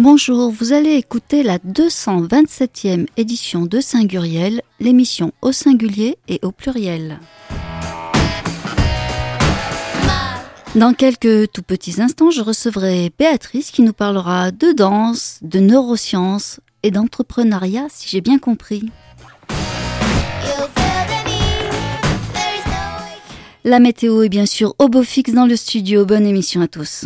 Bonjour, vous allez écouter la 227e édition de Singuriel, l'émission au singulier et au pluriel. Dans quelques tout petits instants, je recevrai Béatrice qui nous parlera de danse, de neurosciences et d'entrepreneuriat, si j'ai bien compris. La météo est bien sûr au beau fixe dans le studio. Bonne émission à tous.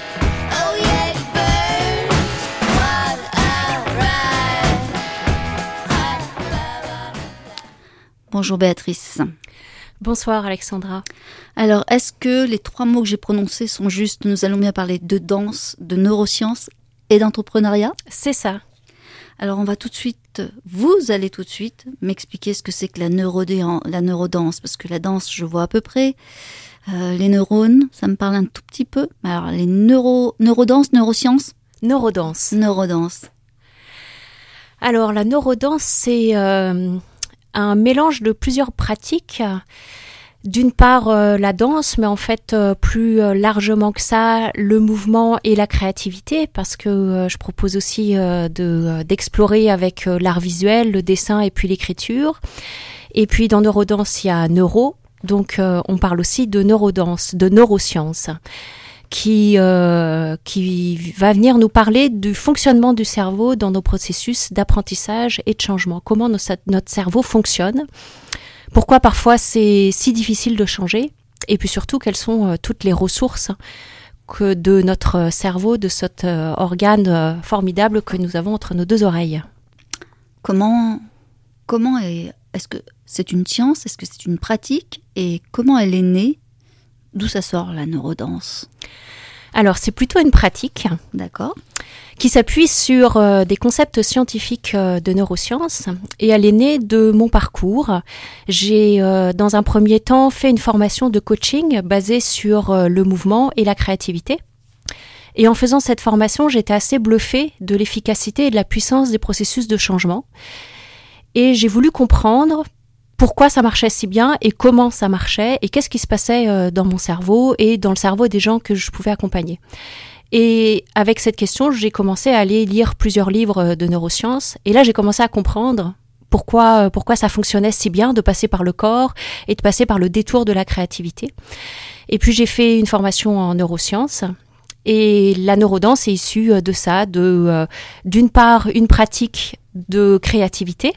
Bonjour Béatrice. Bonsoir Alexandra. Alors, est-ce que les 3 mots que j'ai prononcés sont justes? Nous allons bien parler de danse, de neurosciences et d'entrepreneuriat. C'est ça. Alors, vous allez tout de suite m'expliquer ce que c'est que la neurodance, parce que la danse, je vois à peu près. Les neurones, ça me parle un tout petit peu. Alors, les neurodanse, neurosciences? Neurodance. Alors, la neurodance, c'est un mélange de plusieurs pratiques. D'une part, la danse, mais en fait, plus largement que ça, le mouvement et la créativité, parce que je propose aussi d'explorer avec l'art visuel, le dessin et puis l'écriture. Et puis, dans neurodance, il y a neuro, donc on parle aussi de neurodance, de neurosciences, qui va venir nous parler du fonctionnement du cerveau dans nos processus d'apprentissage et de changement. Comment notre cerveau fonctionne, pourquoi parfois c'est si difficile de changer, et puis surtout quelles sont toutes les ressources que de notre cerveau, de cet organe formidable que nous avons entre nos 2 oreilles. Est-ce que c'est une science, est-ce que c'est une pratique, et comment elle est née? D'où ça sort la neurodance? Alors, c'est plutôt une pratique. D'accord. Qui s'appuie sur des concepts scientifiques de neurosciences. Et elle est née de mon parcours. J'ai, dans un premier temps, fait une formation de coaching basée sur le mouvement et la créativité. Et en faisant cette formation, j'étais assez bluffée de l'efficacité et de la puissance des processus de changement. Et j'ai voulu comprendre pourquoi ça marchait si bien et comment ça marchait et qu'est-ce qui se passait dans mon cerveau et dans le cerveau des gens que je pouvais accompagner. Et avec cette question, j'ai commencé à aller lire plusieurs livres de neurosciences et là, j'ai commencé à comprendre pourquoi ça fonctionnait si bien de passer par le corps et de passer par le détour de la créativité. Et puis, j'ai fait une formation en neurosciences. Et la neurodance est issue de ça, d'une part, une pratique de créativité,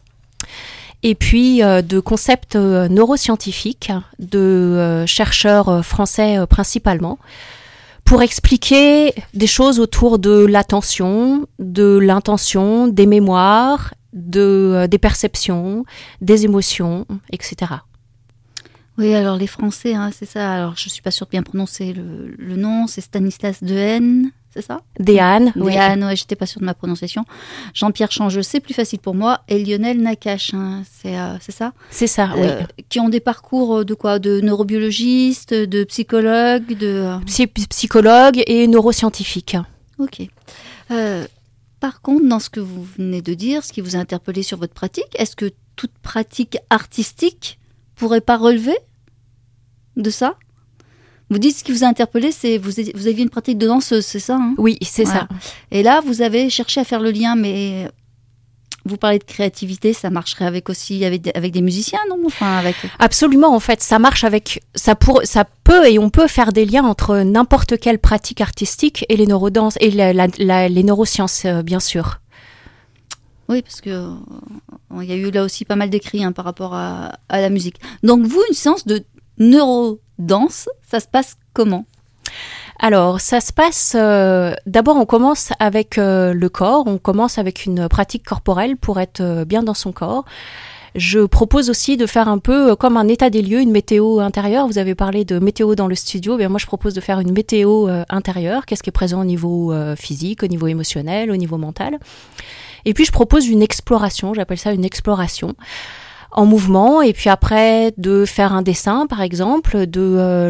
et puis de concepts neuroscientifiques de chercheurs français principalement, pour expliquer des choses autour de l'attention, de l'intention, des mémoires, des perceptions, des émotions, etc. Oui, alors les Français, hein, c'est ça. Alors je suis pas sûre de bien prononcer le nom. C'est Stanislas Dehaene, c'est ça? Dehaene, oui. Dehaene, ouais, j'étais pas sûre de ma prononciation. Jean-Pierre Changeux, c'est plus facile pour moi. Et Lionel Nakache, hein, c'est ça? C'est ça, oui. Qui ont des parcours de quoi? De neurobiologistes, de psychologues, psychologues et neuroscientifiques. Ok. Par contre, dans ce que vous venez de dire, ce qui vous a interpellé sur votre pratique, est-ce que toute pratique artistique pourrait pas relever de ça? Vous dites ce qui vous a interpellé, c'est vous aviez une pratique de danseuse, c'est ça, hein? Oui, c'est voilà. ça. Et là, vous avez cherché à faire le lien, mais vous parlez de créativité, ça marcherait avec des musiciens, non? Enfin, Absolument, en fait, ça marche ça peut et on peut faire des liens entre n'importe quelle pratique artistique et les neurodanses et les neurosciences, bien sûr. Oui, parce que il y a eu là aussi pas mal d'écrits par rapport à la musique. Donc vous, une séance de neurodance, ça se passe comment? Alors, ça se passe... d'abord, on commence avec le corps, on commence avec une pratique corporelle pour être bien dans son corps. Je propose aussi de faire un peu comme un état des lieux, une météo intérieure. Vous avez parlé de météo dans le studio. Bien, moi, je propose de faire une météo intérieure. Qu'est-ce qui est présent au niveau physique, au niveau émotionnel, au niveau mental. Et puis, je propose une exploration. J'appelle ça une exploration en mouvement. Et puis après, de faire un dessin, par exemple, de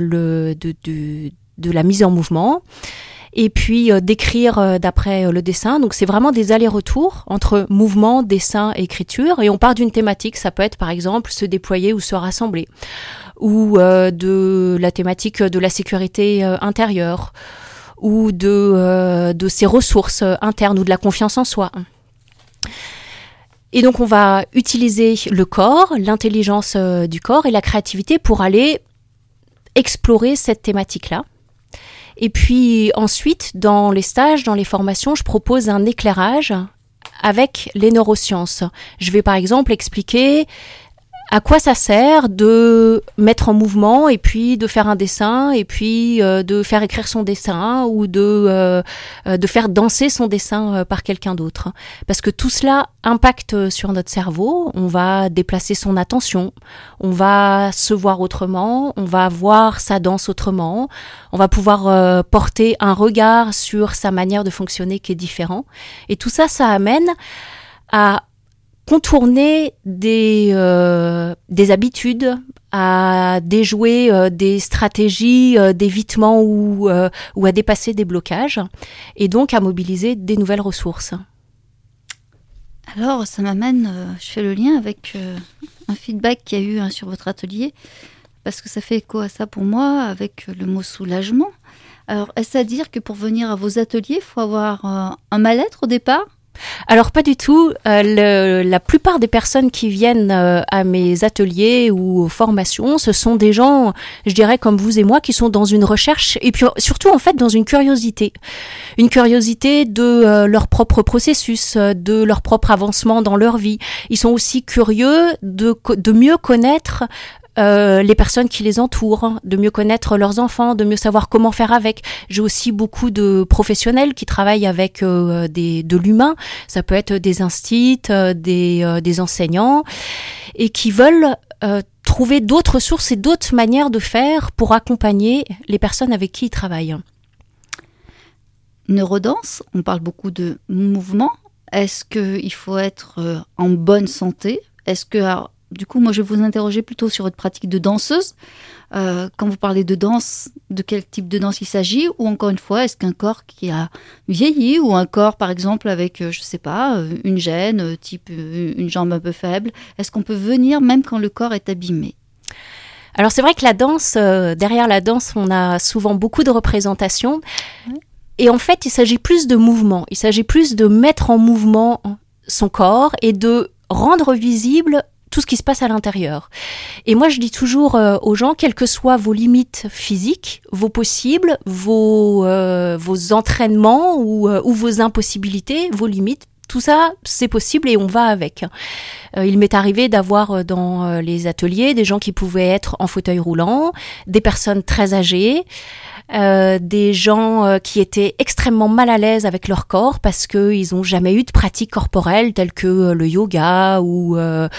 la mise en mouvement. Et puis d'écrire d'après le dessin. Donc c'est vraiment des allers-retours entre mouvement, dessin et écriture. Et on part d'une thématique. Ça peut être par exemple se déployer ou se rassembler. Ou de la thématique de la sécurité intérieure. ou de ses ressources internes ou de la confiance en soi. Et donc on va utiliser le corps, l'intelligence du corps et la créativité pour aller explorer cette thématique-là. Et puis ensuite, dans les stages, dans les formations, je propose un éclairage avec les neurosciences. Je vais par exemple expliquer à quoi ça sert de mettre en mouvement et puis de faire un dessin et puis de faire écrire son dessin ou de faire danser son dessin par quelqu'un d'autre. Parce que tout cela impacte sur notre cerveau, on va déplacer son attention, on va se voir autrement, on va voir sa danse autrement, on va pouvoir porter un regard sur sa manière de fonctionner qui est différent. Et tout ça, ça amène à contourner des habitudes, à déjouer des stratégies d'évitement ou à dépasser des blocages, et donc à mobiliser des nouvelles ressources. Alors, ça m'amène, je fais le lien avec un feedback qu'il y a eu sur votre atelier, parce que ça fait écho à ça pour moi, avec le mot soulagement. Alors, est-ce à dire que pour venir à vos ateliers, il faut avoir un mal-être au départ ? Alors pas du tout. La plupart des personnes qui viennent à mes ateliers ou aux formations, ce sont des gens, je dirais comme vous et moi, qui sont dans une recherche et puis surtout en fait dans une curiosité de leur propre processus, de leur propre avancement dans leur vie. Ils sont aussi curieux de mieux connaître les personnes qui les entourent, de mieux connaître leurs enfants, de mieux savoir comment faire avec. J'ai aussi beaucoup de professionnels qui travaillent avec de l'humain. Ça peut être des instits, des enseignants, et qui veulent trouver d'autres sources et d'autres manières de faire pour accompagner les personnes avec qui ils travaillent. Neurodance, on parle beaucoup de mouvement. Est-ce qu'il faut être en bonne santé ? Est-ce que... Alors, du coup, moi, je vais vous interroger plutôt sur votre pratique de danseuse. Quand vous parlez de danse, de quel type de danse il s'agit ? Ou encore une fois, est-ce qu'un corps qui a vieilli ou un corps, par exemple, avec, je ne sais pas, une gêne, type une jambe un peu faible, est-ce qu'on peut venir même quand le corps est abîmé ? Alors, c'est vrai que la danse, derrière la danse, on a souvent beaucoup de représentations. Ouais. Et en fait, il s'agit plus de mouvement. Il s'agit plus de mettre en mouvement son corps et de rendre visible tout ce qui se passe à l'intérieur. Et moi, je dis toujours aux gens, quelles que soient vos limites physiques, vos possibles, vos entraînements ou vos impossibilités, vos limites, tout ça, c'est possible et on va avec. Il m'est arrivé d'avoir dans les ateliers des gens qui pouvaient être en fauteuil roulant, des personnes très âgées, des gens qui étaient extrêmement mal à l'aise avec leur corps parce qu'ils n'ont jamais eu de pratique corporelle telle que le yoga ou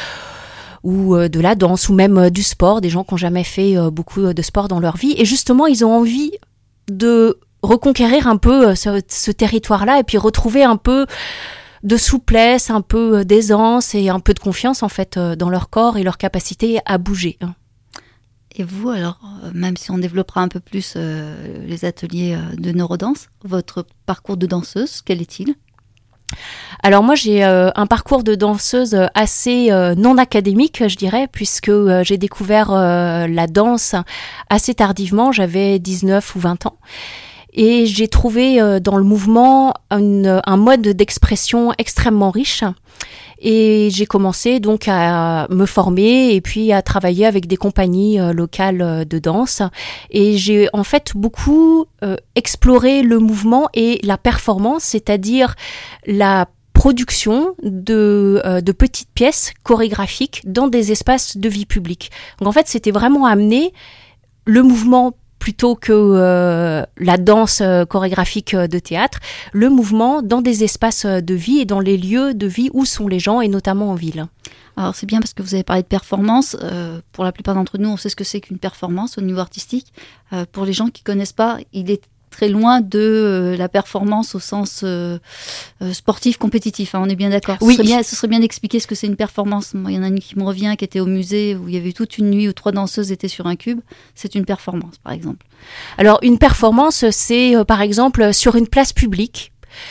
de la danse, ou même du sport, des gens qui n'ont jamais fait beaucoup de sport dans leur vie. Et justement, ils ont envie de reconquérir un peu ce territoire-là et puis retrouver un peu de souplesse, un peu d'aisance et un peu de confiance en fait dans leur corps et leur capacité à bouger. Et vous, alors, même si on développera un peu plus les ateliers de neurodanse, votre parcours de danseuse, quel est-il ? Alors moi j'ai un parcours de danseuse assez non académique je dirais puisque j'ai découvert la danse assez tardivement, j'avais 19 ou 20 ans et j'ai trouvé dans le mouvement un mode d'expression extrêmement riche et j'ai commencé donc à me former et puis à travailler avec des compagnies locales de danse et j'ai en fait beaucoup exploré le mouvement et la performance, c'est-à-dire la production de petites pièces chorégraphiques dans des espaces de vie publique. Donc en fait, c'était vraiment amener le mouvement plutôt que la danse chorégraphique de théâtre, le mouvement dans des espaces de vie et dans les lieux de vie où sont les gens et notamment en ville. Alors c'est bien parce que vous avez parlé de performance. Pour la plupart d'entre nous, on sait ce que c'est qu'une performance au niveau artistique. Pour les gens qui ne connaissent pas, il est très loin de la performance au sens sportif, compétitif. Hein, on est bien d'accord. Oui. Ce serait bien d'expliquer ce que c'est une performance. Moi, il y en a une qui me revient, qui était au musée, où il y avait toute une nuit où 3 danseuses étaient sur un cube. C'est une performance, par exemple. Alors, une performance, c'est par exemple sur une place publique.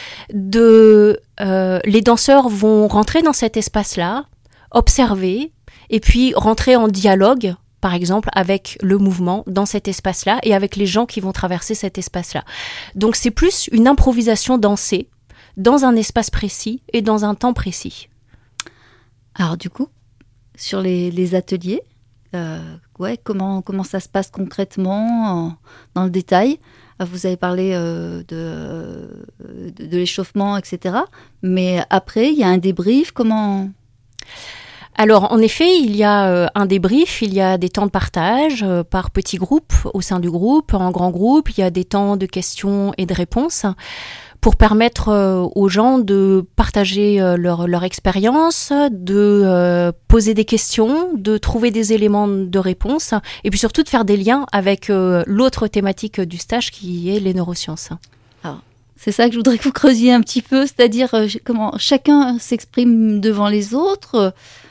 Les danseurs vont rentrer dans cet espace-là, observer, et puis rentrer en dialogue par exemple, avec le mouvement dans cet espace-là et avec les gens qui vont traverser cet espace-là. Donc c'est plus une improvisation dansée dans un espace précis et dans un temps précis. Alors du coup, sur les ateliers, comment ça se passe concrètement dans le détail? Vous avez parlé de l'échauffement, etc. Mais après, il y a un débrief, comment? Alors, en effet, il y a un débrief, il y a des temps de partage par petits groupes, au sein du groupe, en grand groupe, il y a des temps de questions et de réponses pour permettre aux gens de partager leur expérience, de poser des questions, de trouver des éléments de réponse et puis surtout de faire des liens avec l'autre thématique du stage qui est les neurosciences. Alors, c'est ça que je voudrais que vous creusiez un petit peu, c'est-à-dire comment chacun s'exprime devant les autres.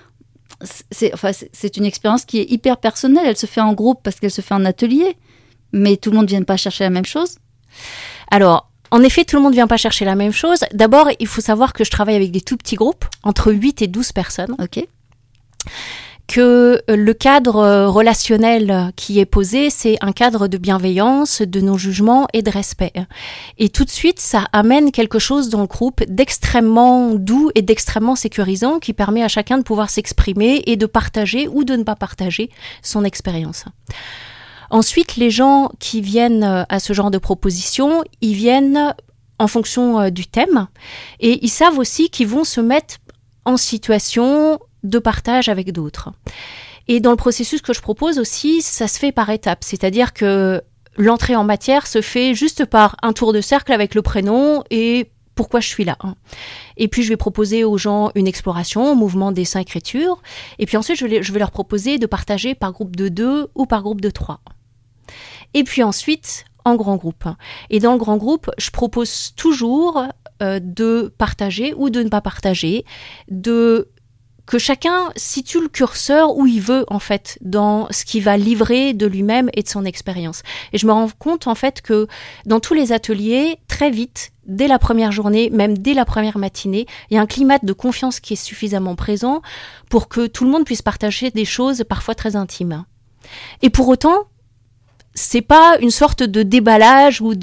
C'est une expérience qui est hyper personnelle. Elle se fait en groupe parce qu'elle se fait en atelier, mais tout le monde ne vient pas chercher la même chose. Alors, en effet, tout le monde ne vient pas chercher la même chose. D'abord, il faut savoir que je travaille avec des tout petits groupes, entre 8 et 12 personnes. Ok. Que le cadre relationnel qui est posé, c'est un cadre de bienveillance, de non-jugement et de respect. Et tout de suite, ça amène quelque chose dans le groupe d'extrêmement doux et d'extrêmement sécurisant qui permet à chacun de pouvoir s'exprimer et de partager ou de ne pas partager son expérience. Ensuite, les gens qui viennent à ce genre de proposition, ils viennent en fonction du thème et ils savent aussi qu'ils vont se mettre en situation de partage avec d'autres. Et dans le processus que je propose aussi, ça se fait par étapes. C'est-à-dire que l'entrée en matière se fait juste par un tour de cercle avec le prénom et pourquoi je suis là. Et puis je vais proposer aux gens une exploration au mouvement dessin-écriture. Et puis ensuite, je vais leur proposer de partager par groupe de 2 ou par groupe de 3. Et puis ensuite, en grand groupe. Et dans le grand groupe, je propose toujours de partager ou de ne pas partager, que chacun situe le curseur où il veut, en fait, dans ce qu'il va livrer de lui-même et de son expérience. Et je me rends compte, en fait, que dans tous les ateliers, très vite, dès la première journée, même dès la première matinée, il y a un climat de confiance qui est suffisamment présent pour que tout le monde puisse partager des choses parfois très intimes. Et pour autant, c'est pas une sorte de déballage ou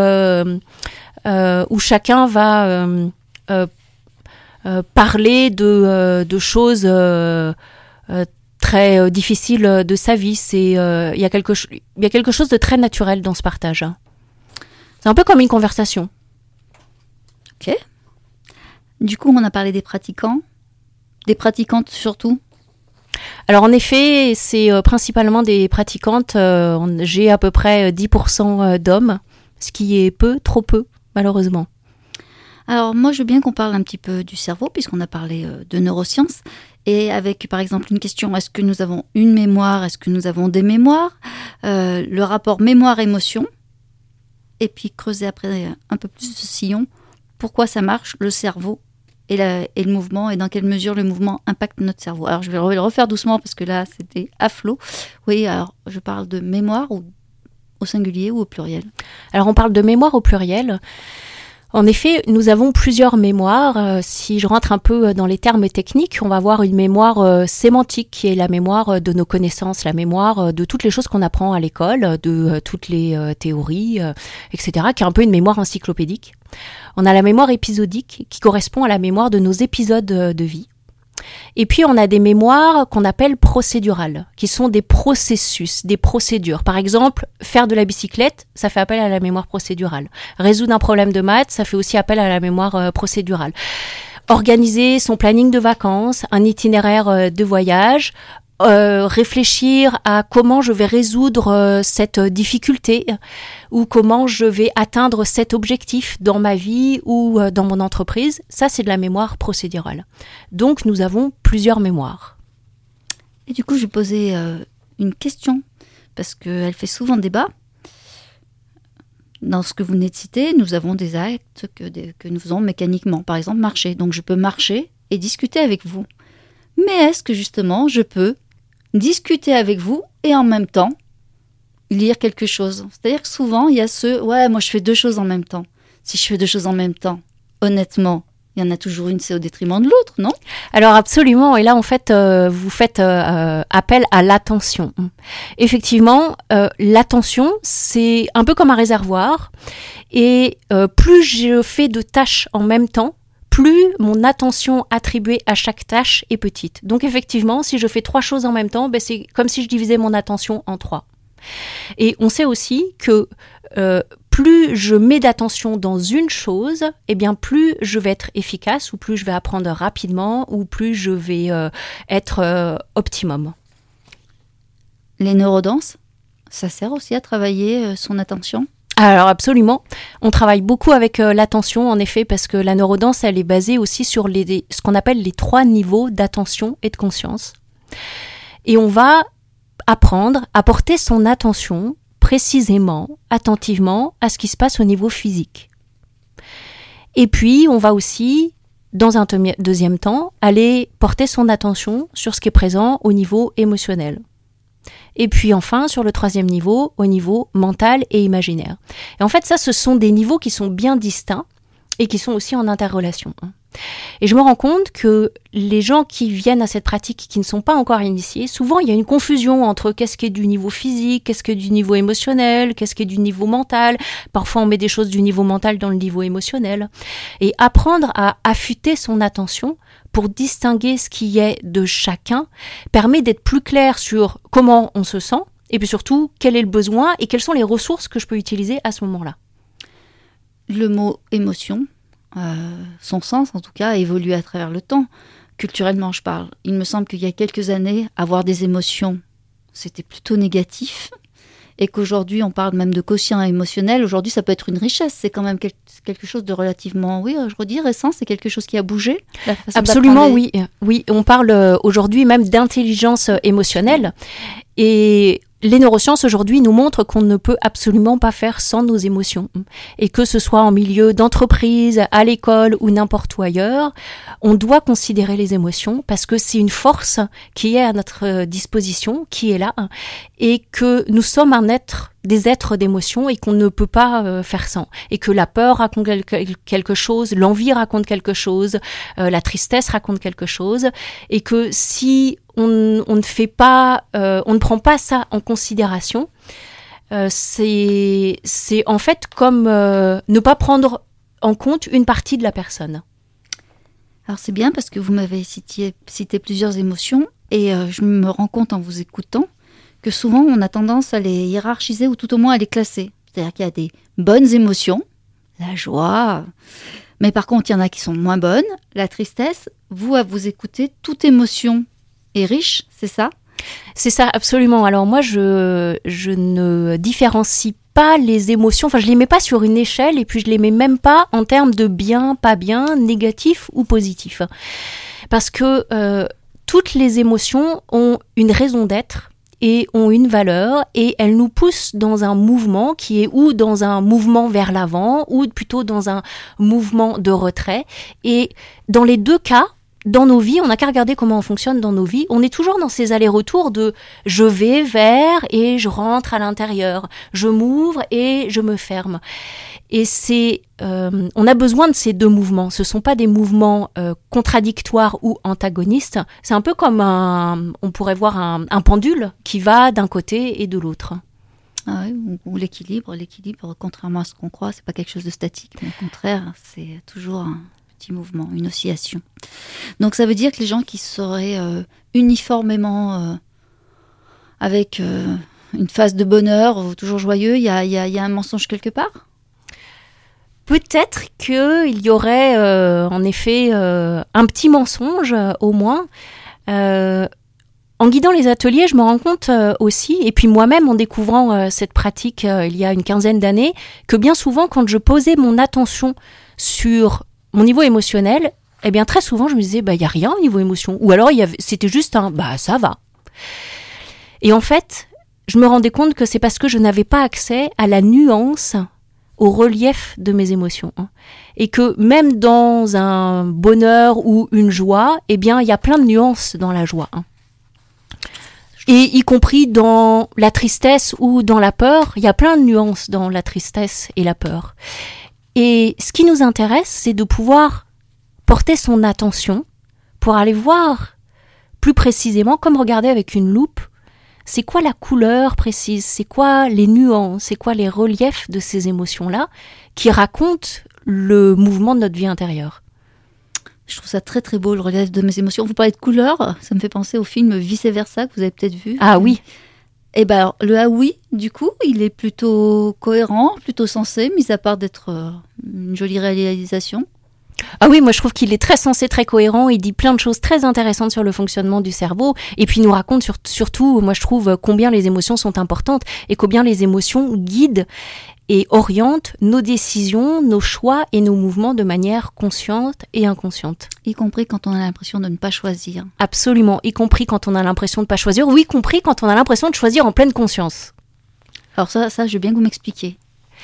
où chacun va parler de choses très difficiles de sa vie. Il y a quelque chose de très naturel dans ce partage. C'est un peu comme une conversation. Ok. Du coup, on a parlé des pratiquants, des pratiquantes surtout. Alors en effet, c'est principalement des pratiquantes. J'ai à peu près 10% d'hommes, ce qui est peu, trop peu, malheureusement. Alors moi, je veux bien qu'on parle un petit peu du cerveau, puisqu'on a parlé de neurosciences. Et avec, par exemple, une question, est-ce que nous avons une mémoire? Est-ce que nous avons des mémoires? Le rapport mémoire-émotion. Et puis creuser après un peu plus ce sillon. Pourquoi ça marche, le cerveau et le mouvement, et dans quelle mesure le mouvement impacte notre cerveau. Alors je vais le refaire doucement, parce que là, c'était à flot. Oui, alors je parle de mémoire au singulier ou au pluriel? Alors on parle de mémoire au pluriel. En effet, nous avons plusieurs mémoires. Si je rentre un peu dans les termes techniques, on va avoir une mémoire sémantique qui est la mémoire de nos connaissances, la mémoire de toutes les choses qu'on apprend à l'école, de toutes les théories, etc., qui est un peu une mémoire encyclopédique. On a la mémoire épisodique qui correspond à la mémoire de nos épisodes de vie. Et puis on a des mémoires qu'on appelle procédurales, qui sont des processus, des procédures. Par exemple, faire de la bicyclette, ça fait appel à la mémoire procédurale. Résoudre un problème de maths, ça fait aussi appel à la mémoire procédurale. Organiser son planning de vacances, un itinéraire de voyage, réfléchir à comment je vais résoudre cette difficulté ou comment je vais atteindre cet objectif dans ma vie ou dans mon entreprise, ça c'est de la mémoire procédurale. Donc nous avons plusieurs mémoires. Et du coup, je vais poser une question, parce qu'elle fait souvent débat. Dans ce que vous venez de citer, nous avons des actes que nous faisons mécaniquement. Par exemple, marcher. Donc je peux marcher et discuter avec vous. Mais est-ce que justement, je peux discuter avec vous et en même temps lire quelque chose? C'est-à-dire que souvent, il y a moi je fais deux choses en même temps. Si je fais deux choses en même temps, honnêtement, Il y en a toujours une, c'est au détriment de l'autre, non ? Alors absolument, et là en fait, vous faites appel à l'attention. Effectivement, l'attention, c'est un peu comme un réservoir, et plus je fais de tâches en même temps, plus mon attention attribuée à chaque tâche est petite. Donc effectivement, si je fais 3 choses en même temps, c'est comme si je divisais mon attention en 3. Et on sait aussi que plus je mets d'attention dans une chose, eh bien plus je vais être efficace, ou plus je vais apprendre rapidement, ou plus je vais être optimum. Les neurodanses, ça sert aussi à travailler son attention ? Alors absolument, on travaille beaucoup avec l'attention en effet, parce que la neurodanse, elle est basée aussi sur ce qu'on appelle les 3 niveaux d'attention et de conscience. Et on va apprendre à porter son attention précisément, attentivement à ce qui se passe au niveau physique. Et puis, on va aussi, dans un deuxième temps, aller porter son attention sur ce qui est présent au niveau émotionnel. Et puis enfin, sur le 3e niveau, au niveau mental et imaginaire. Et en fait, ça, ce sont des niveaux qui sont bien distincts et qui sont aussi en interrelation. Et je me rends compte que les gens qui viennent à cette pratique, qui ne sont pas encore initiés, souvent il y a une confusion entre qu'est-ce qui est du niveau physique, qu'est-ce qui est du niveau émotionnel, qu'est-ce qui est du niveau mental. Parfois on met des choses du niveau mental dans le niveau émotionnel. Et apprendre à affûter son attention pour distinguer ce qui est de chacun permet d'être plus clair sur comment on se sent, et puis surtout quel est le besoin et quelles sont les ressources que je peux utiliser à ce moment-là. Le mot émotion, son sens en tout cas, a évolué à travers le temps. Culturellement, je parle. Il me semble qu'il y a quelques années, avoir des émotions, c'était plutôt négatif. Et qu'aujourd'hui, on parle même de quotient émotionnel. Aujourd'hui, ça peut être une richesse. C'est quand même quelque chose de relativement, oui, je redis, récent. C'est quelque chose qui a bougé. Absolument, oui. Oui, on parle aujourd'hui même d'intelligence émotionnelle. Et les neurosciences aujourd'hui nous montrent qu'on ne peut absolument pas faire sans nos émotions. Et que ce soit en milieu d'entreprise, à l'école ou n'importe où ailleurs, on doit considérer les émotions parce que c'est une force qui est à notre disposition, qui est là, et que nous sommes des êtres d'émotions et qu'on ne peut pas faire sans. Et que la peur raconte quelque chose, l'envie raconte quelque chose, la tristesse raconte quelque chose, et que si on ne prend pas ça en considération, c'est en fait comme ne pas prendre en compte une partie de la personne. Alors c'est bien parce que vous m'avez cité plusieurs émotions et je me rends compte en vous écoutant que souvent on a tendance à les hiérarchiser ou tout au moins à les classer. C'est-à-dire qu'il y a des bonnes émotions, la joie, mais par contre il y en a qui sont moins bonnes, la tristesse. Vous, à vous écouter, toute émotion est riche, c'est ça ? C'est ça, absolument. Alors moi, je ne différencie pas les émotions, enfin je les mets pas sur une échelle et puis je les mets même pas en termes de bien, pas bien, négatif ou positif. Parce que toutes les émotions ont une raison d'être et ont une valeur et elles nous poussent dans un mouvement qui est ou dans un mouvement vers l'avant ou plutôt dans un mouvement de retrait. Et dans les deux cas, dans nos vies, on n'a qu'à regarder comment on fonctionne dans nos vies. On est toujours dans ces allers-retours de je vais vers et je rentre à l'intérieur. Je m'ouvre et je me ferme. Et on a besoin de ces deux mouvements. Ce ne sont pas des mouvements contradictoires ou antagonistes. C'est un peu comme on pourrait voir un pendule qui va d'un côté et de l'autre. Ah oui, ou l'équilibre. L'équilibre, contrairement à ce qu'on croit, c'est pas quelque chose de statique. Mais au contraire, c'est toujours un petit mouvement, une oscillation. Donc ça veut dire que les gens qui seraient uniformément avec une phase de bonheur, toujours joyeux, il y a un mensonge quelque part ? Peut-être qu'il y aurait en effet un petit mensonge au moins. En guidant les ateliers, je me rends compte aussi, et puis moi-même en découvrant cette pratique il y a une quinzaine d'années, que bien souvent quand je posais mon attention sur mon niveau émotionnel, eh bien très souvent je me disais il y a rien au niveau émotion, ou alors c'était juste un ça va. Et en fait, je me rendais compte que c'est parce que je n'avais pas accès à la nuance, au relief de mes émotions, et que même dans un bonheur ou une joie, eh bien il y a plein de nuances dans la joie, et y compris dans la tristesse ou dans la peur, il y a plein de nuances dans la tristesse et la peur. Et ce qui nous intéresse, c'est de pouvoir porter son attention pour aller voir plus précisément, comme regarder avec une loupe, c'est quoi la couleur précise, c'est quoi les nuances, c'est quoi les reliefs de ces émotions-là qui racontent le mouvement de notre vie intérieure. Je trouve ça très très beau, le relief de mes émotions. Vous parlez de couleurs, ça me fait penser au film Vice Versa que vous avez peut-être vu. Ah oui. Et ben alors, le ah oui, du coup, il est plutôt cohérent, plutôt sensé, mis à part d'être une jolie réalisation. Ah oui, moi je trouve qu'il est très sensé, très cohérent, il dit plein de choses très intéressantes sur le fonctionnement du cerveau, et puis il nous raconte surtout, moi je trouve, combien les émotions sont importantes, et combien les émotions guident et orientent nos décisions, nos choix et nos mouvements de manière consciente et inconsciente. Y compris quand on a l'impression de ne pas choisir. Absolument, y compris quand on a l'impression de ne pas choisir, ou y compris quand on a l'impression de choisir en pleine conscience. Alors ça je veux bien que vous m'expliquiez.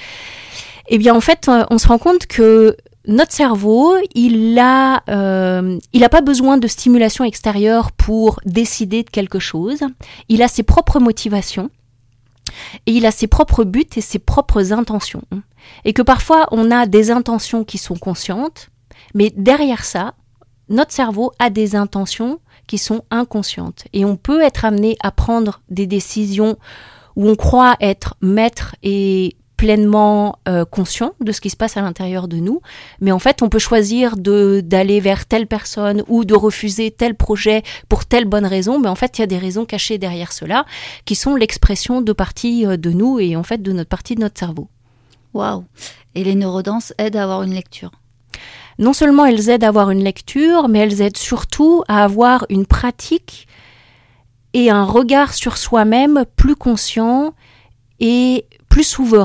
Eh bien en fait, on se rend compte que notre cerveau, il a pas besoin de stimulation extérieure pour décider de quelque chose. Il a ses propres motivations et il a ses propres buts et ses propres intentions. Et que parfois, on a des intentions qui sont conscientes, mais derrière ça, notre cerveau a des intentions qui sont inconscientes. Et on peut être amené à prendre des décisions où on croit être maître et pleinement conscient de ce qui se passe à l'intérieur de nous, mais en fait on peut choisir d'aller vers telle personne ou de refuser tel projet pour telle bonne raison, mais en fait il y a des raisons cachées derrière cela qui sont l'expression de parties de nous et en fait de notre partie de notre cerveau. Waouh. Et les neurodances aident à avoir une lecture. Non seulement elles aident à avoir une lecture, mais elles aident surtout à avoir une pratique et un regard sur soi-même plus conscient et plus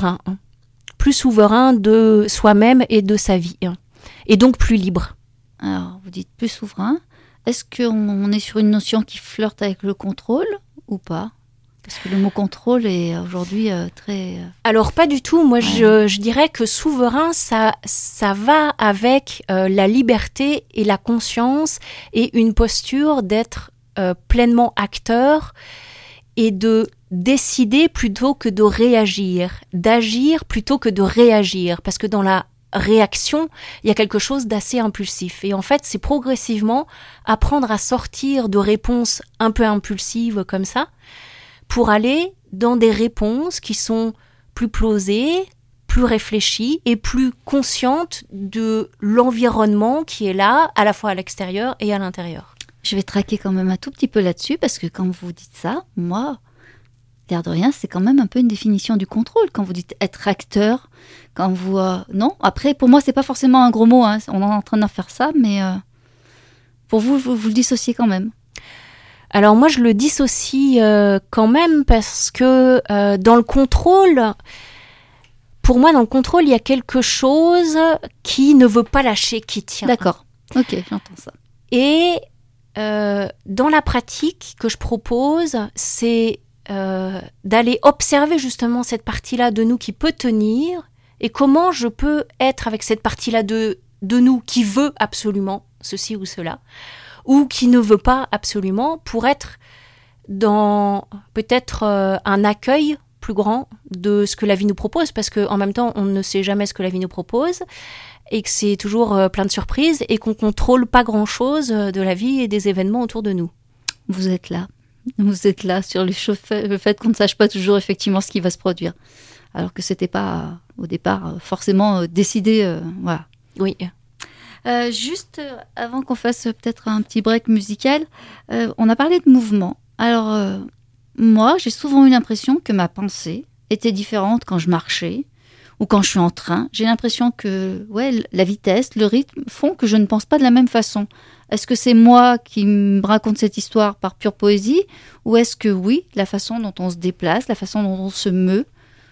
souverain de soi-même et de sa vie, et donc plus libre. Alors, vous dites plus souverain. Est-ce qu'on est sur une notion qui flirte avec le contrôle ou pas ? Parce que le mot contrôle est aujourd'hui très... Alors, pas du tout. Moi, je dirais que souverain, ça va avec la liberté et la conscience et une posture d'être pleinement acteur et de décider plutôt que de réagir, d'agir plutôt que de réagir, parce que dans la réaction, il y a quelque chose d'assez impulsif. Et en fait, c'est progressivement apprendre à sortir de réponses un peu impulsives comme ça, pour aller dans des réponses qui sont plus posées, plus réfléchies et plus conscientes de l'environnement qui est là, à la fois à l'extérieur et à l'intérieur. Je vais traquer quand même un tout petit peu là-dessus, parce que quand vous dites ça, moi... l'air de rien, c'est quand même un peu une définition du contrôle. Quand vous dites être acteur, quand vous... non, après, pour moi, c'est pas forcément un gros mot. Hein. On est en train de faire ça, mais pour vous, vous le dissociez quand même. Alors moi, je le dissocie quand même parce que dans le contrôle... Pour moi, dans le contrôle, il y a quelque chose qui ne veut pas lâcher, qui tient. D'accord, ok, j'entends ça. Et dans la pratique que je propose, c'est... d'aller observer justement cette partie-là de nous qui peut tenir et comment je peux être avec cette partie-là de nous qui veut absolument ceci ou cela ou qui ne veut pas absolument, pour être dans peut-être un accueil plus grand de ce que la vie nous propose, parce qu'en même temps on ne sait jamais ce que la vie nous propose et que c'est toujours plein de surprises et qu'on contrôle pas grand-chose de la vie et des événements autour de nous. Vous êtes là sur le fait qu'on ne sache pas toujours effectivement ce qui va se produire. Alors que c'était pas au départ forcément décidé. Voilà. Oui. Juste avant qu'on fasse peut-être un petit break musical, on a parlé de mouvement. Alors moi, j'ai souvent eu l'impression que ma pensée était différente quand je marchais ou quand je suis en train. J'ai l'impression que la vitesse, le rythme font que je ne pense pas de la même façon. Est-ce que c'est moi qui me raconte cette histoire par pure poésie, ou est-ce que oui, la façon dont on se déplace, la façon dont on se meut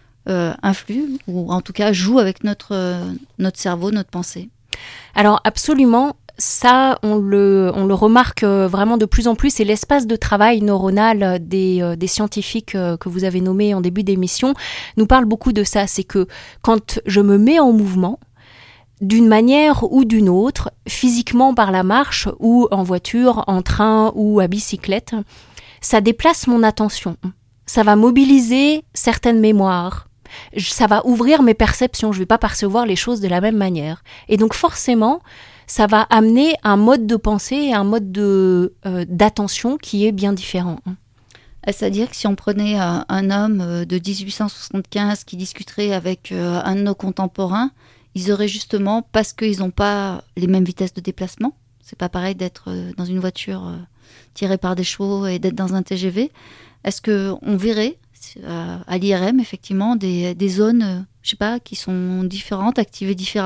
influe, ou en tout cas joue avec notre cerveau, notre pensée ? Alors absolument, ça on le remarque vraiment de plus en plus, et l'espace de travail neuronal des scientifiques que vous avez nommés en début d'émission nous parle beaucoup de ça. C'est que quand je me mets en mouvement, d'une manière ou d'une autre, physiquement par la marche ou en voiture, en train ou à bicyclette, ça déplace mon attention. Ça va mobiliser certaines mémoires. Ça va ouvrir mes perceptions. Je ne vais pas percevoir les choses de la même manière. Et donc forcément, ça va amener un mode de pensée et un mode d'attention qui est bien différent. C'est-à-dire que si on prenait un homme de 1875 qui discuterait avec un de nos contemporains, ils auraient justement, parce qu'ils n'ont pas les mêmes vitesses de déplacement, c'est pas pareil d'être dans une voiture tirée par des chevaux et d'être dans un TGV, est-ce qu'on verrait à l'IRM effectivement des zones, je sais pas, qui sont différentes, activées différemment ?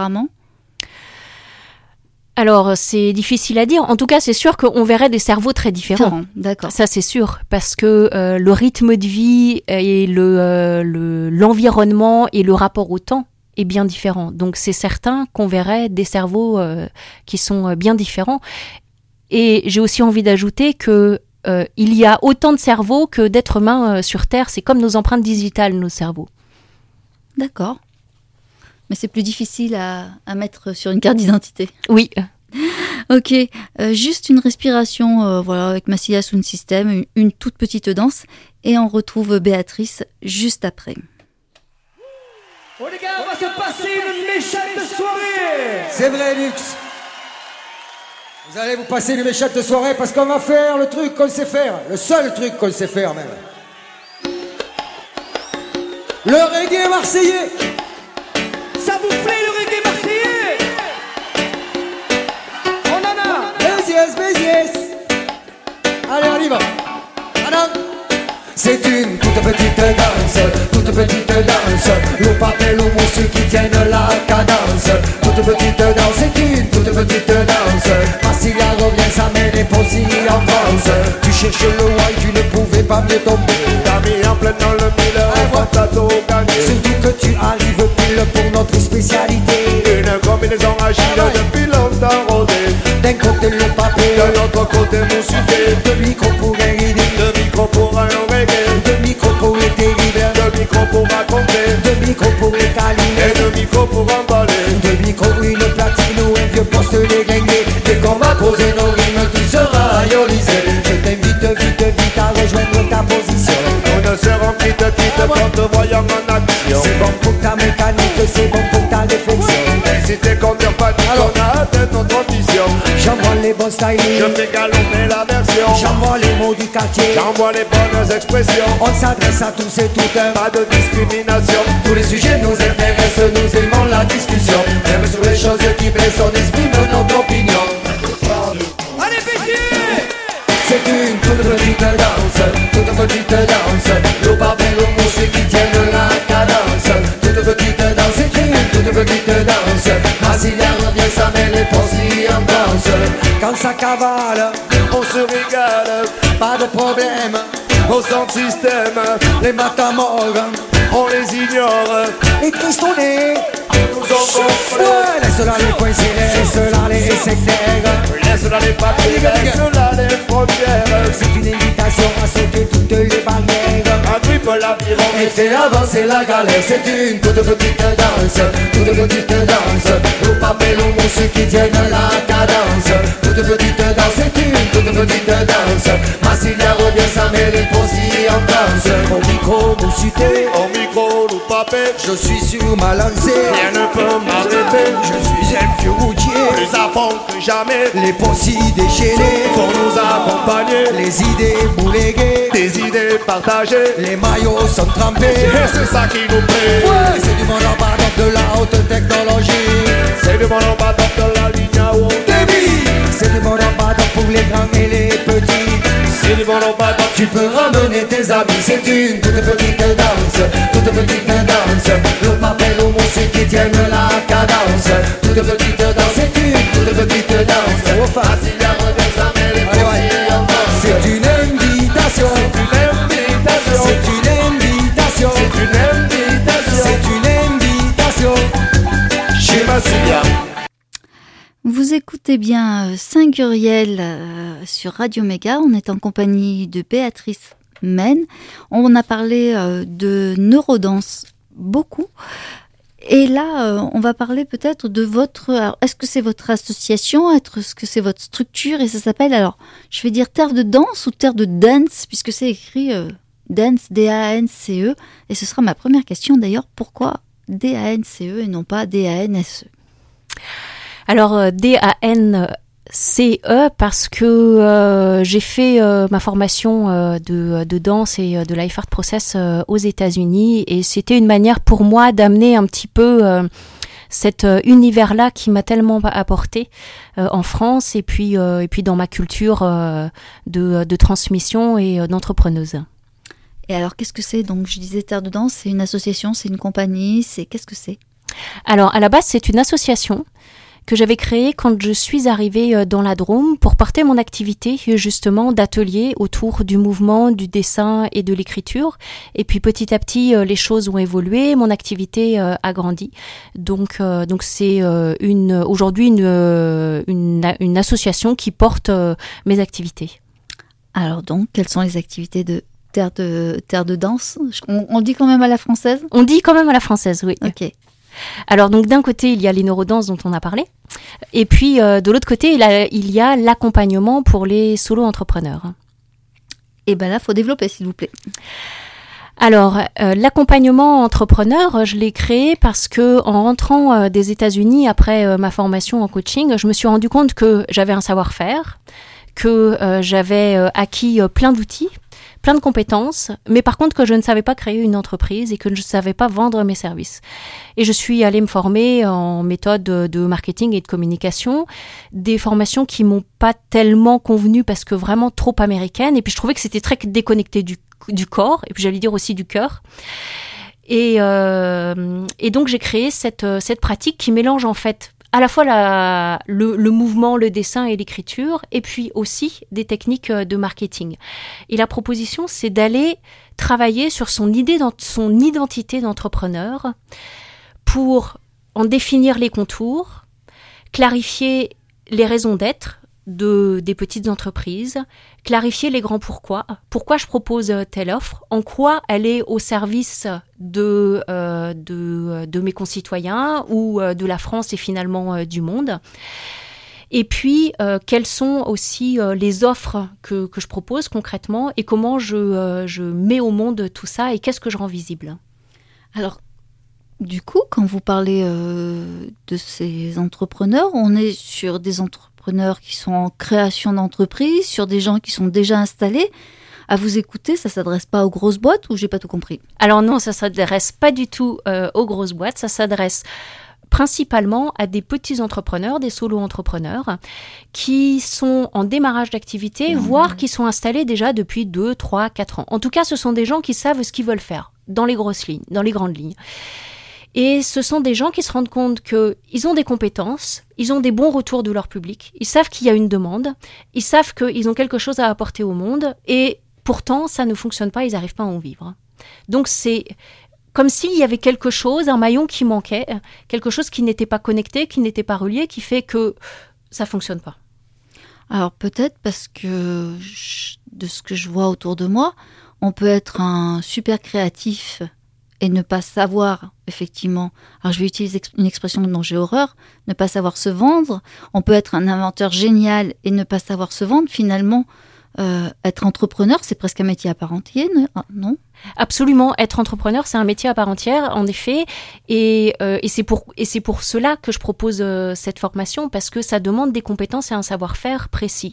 Alors, c'est difficile à dire. En tout cas, c'est sûr qu'on verrait des cerveaux très différents. D'accord. Ça, c'est sûr, parce que le rythme de vie et l'environnement et le rapport au temps est bien différent. Donc, c'est certain qu'on verrait des cerveaux qui sont bien différents. Et j'ai aussi envie d'ajouter que il y a autant de cerveaux que d'êtres humains sur Terre. C'est comme nos empreintes digitales, nos cerveaux. D'accord. Mais c'est plus difficile à mettre sur une carte d'identité. Oui. Ok, juste une respiration voilà, avec Massilia Sound System, une toute petite danse, et on retrouve Béatrice juste après. Oh les gars, on va se passer une méchante soirée. C'est vrai, Lux. Vous allez vous passer une méchante soirée parce qu'on va faire le truc qu'on sait faire, le seul truc qu'on sait faire même. Le reggae marseillais. Ça vous plaît le reggae marseillais? On en a. Yes. Allez, on y va. Alors, c'est une toute petite danse, le papel au mousse qui tiennent la cadence. Toute petite danse, c'est une toute petite danse. Massilia revient, ça met les posils en France. Tu cherches le white, tu ne pouvais pas mieux tomber. T'as mis en plein dans le mille, t'as tout gagné. Surtout que tu arrives pile pour notre spécialité. Une combinaison agile depuis longtemps rodée. D'un côté le papier, De l'autre côté mon succès. deux micros pour un rythme, Deux micros pour un reggae. deux micros pour les terribles, Deux micros pour raconter. deux micros pour les Et câlins, deux micros pour emballer. deux micros, une platine ou un vieux poste déglingué. Dès qu'on va poser nos rimes, tout sera ionisé. Je t'invite vite à rejoindre ta position. Nous ne serons quitte qu'en te voyant en action. C'est bon pour ta mécanique, c'est bon pour ta réflexion. Et si t'es contre panique, Alors. on a atteint notre ambition. J'envoie les bons styling, Je fais galoper la version. j'envoie les mots du quartier. J'envoie les bonnes expressions. On s'adresse à tous et toutes. Pas de discrimination. Tous les sujets nous intéressent, nous aimons la discussion. Même sur les choses qui blessent, on exprime notre opinion. Allez Béziers. C'est une toute petite danse, le papel au mousse qui tiennent la cadence. Toute petite danse, c'est une toute petite danse. Massilia revient, ça met les posils en danse. Quand ça cavale, On se régale. pas de problème. Au centre système, Les matamores, on les ignore. les tristonnés. Nous en gonflent. Ouais, laisse-la les coincés, laisse-la les sectaires. Laisse-la les papiers, laisse-la les frontières. C'est une invitation à sauter toutes les barrières. Un triple l'aviron. Et fait avancer la galère, c'est une toute petite danse, le papel au mousse qui tiennent la cadence. Toute petite danse, c'est une toute petite danse. Massilia revient, ça met les posils en danse. Au micro, moussuté, Au micro, nous papet. je suis sur ma lancée. Rien ne peut m'arrêter. Je suis un vieux routier, Plus à fond que jamais. les posils déchaînés, Pour nous accompagner. les idées bouléguées, Des idées partagées. les maillots sont trempés. Et c'est ça qui nous plaît. Ouais, c'est du monde en bas, donc de la haute technologie. C'est du bon en bas de la ligne à haut Débit, c'est du monde en bas, donc pour les grands et les petits. C'est du bon en bas de Tu peux ramener tes amis, c'est une toute petite danse, le papel au mousse qui tiennent la cadence. Toute petite danse, c'est une toute petite danse. Oh, Massilia revient, ça met les posils en danse. C'est une invitation, c'est une invitation, c'est une invitation. chez Massilia. Vous écoutez bien Saint-Guriel sur Radio Méga. On est en compagnie de Béatrice Men. On a parlé de neurodance beaucoup. Et là, on va parler peut-être de votre... alors, est-ce que c'est votre association? Est-ce que c'est votre structure? Et ça s'appelle, alors, je vais dire terre de danse ou terre de dance, puisque c'est écrit dance, D-A-N-C-E. Et ce sera ma première question d'ailleurs. Pourquoi D-A-N-C-E et non pas D-A-N-S-E? Alors, DANCE parce que j'ai fait ma formation de danse et de life art process aux États-Unis et c'était une manière pour moi d'amener un petit peu cet univers-là qui m'a tellement apporté en France et puis dans ma culture de transmission et d'entrepreneuse. Et alors, qu'est-ce que c'est? Donc, je disais Terre de Danse, c'est une association, c'est une compagnie, qu'est-ce que c'est? Alors, à la base, c'est une association que j'avais créée quand je suis arrivée dans la Drôme pour porter mon activité, justement, d'atelier autour du mouvement, du dessin et de l'écriture. Et puis, petit à petit, les choses ont évolué, mon activité a grandi. Donc c'est aujourd'hui une association qui porte mes activités. Alors donc, quelles sont les activités de Terre de Danse? On dit quand même à la française? On dit quand même à la française, oui. Ok. Alors donc d'un côté il y a les neurodanses dont on a parlé, et puis de l'autre côté il y a l'accompagnement pour les solo-entrepreneurs. Et ben là, faut développer, s'il vous plaît. Alors, l'accompagnement entrepreneur, je l'ai créé parce que en rentrant des États-Unis après ma formation en coaching, je me suis rendu compte que j'avais un savoir-faire, que j'avais acquis plein d'outils, plein de compétences, mais par contre que je ne savais pas créer une entreprise et que je ne savais pas vendre mes services. Et je suis allée me former en méthode de marketing et de communication, des formations qui m'ont pas tellement convenu parce que vraiment trop américaines, et puis je trouvais que c'était très déconnecté du corps, et puis j'allais dire aussi du cœur. Et donc j'ai créé cette pratique qui mélange en fait à la fois le mouvement, le dessin et l'écriture, et puis aussi des techniques de marketing. Et la proposition, c'est d'aller travailler sur son identité d'entrepreneur pour en définir les contours, clarifier les raisons d'être des petites entreprises, clarifier les grands pourquoi je propose telle offre, en quoi elle est au service de mes concitoyens ou de la France et finalement du monde. Et puis, quelles sont aussi les offres que je propose concrètement et comment je mets au monde tout ça et qu'est-ce que je rends visible. Alors, du coup, quand vous parlez de ces entrepreneurs, on est sur des entrepreneurs qui sont en création d'entreprise, sur des gens qui sont déjà installés. À vous écouter, ça ne s'adresse pas aux grosses boîtes ou j'ai pas tout compris? Alors non, ça ne s'adresse pas du tout aux grosses boîtes, ça s'adresse principalement à des petits entrepreneurs, des solo-entrepreneurs qui sont en démarrage d'activité, voire qui sont installés déjà depuis 2, 3, 4 ans. En tout cas, ce sont des gens qui savent ce qu'ils veulent faire dans les grosses lignes, dans les grandes lignes. Et ce sont des gens qui se rendent compte qu'ils ont des compétences, ils ont des bons retours de leur public, ils savent qu'il y a une demande, ils savent qu'ils ont quelque chose à apporter au monde et pourtant ça ne fonctionne pas, ils n'arrivent pas à en vivre. Donc c'est comme s'il y avait quelque chose, un maillon qui manquait, quelque chose qui n'était pas connecté, qui n'était pas relié, qui fait que ça ne fonctionne pas. Alors peut-être parce que de ce que je vois autour de moi, on peut être un super créatif et ne pas savoir, effectivement, alors je vais utiliser une expression dont j'ai horreur, ne pas savoir se vendre. On peut être un inventeur génial et ne pas savoir se vendre. Finalement, être entrepreneur, c'est presque un métier à part entière, non? Absolument, être entrepreneur, c'est un métier à part entière, en effet, et c'est pour cela que je propose cette formation, parce que ça demande des compétences et un savoir-faire précis.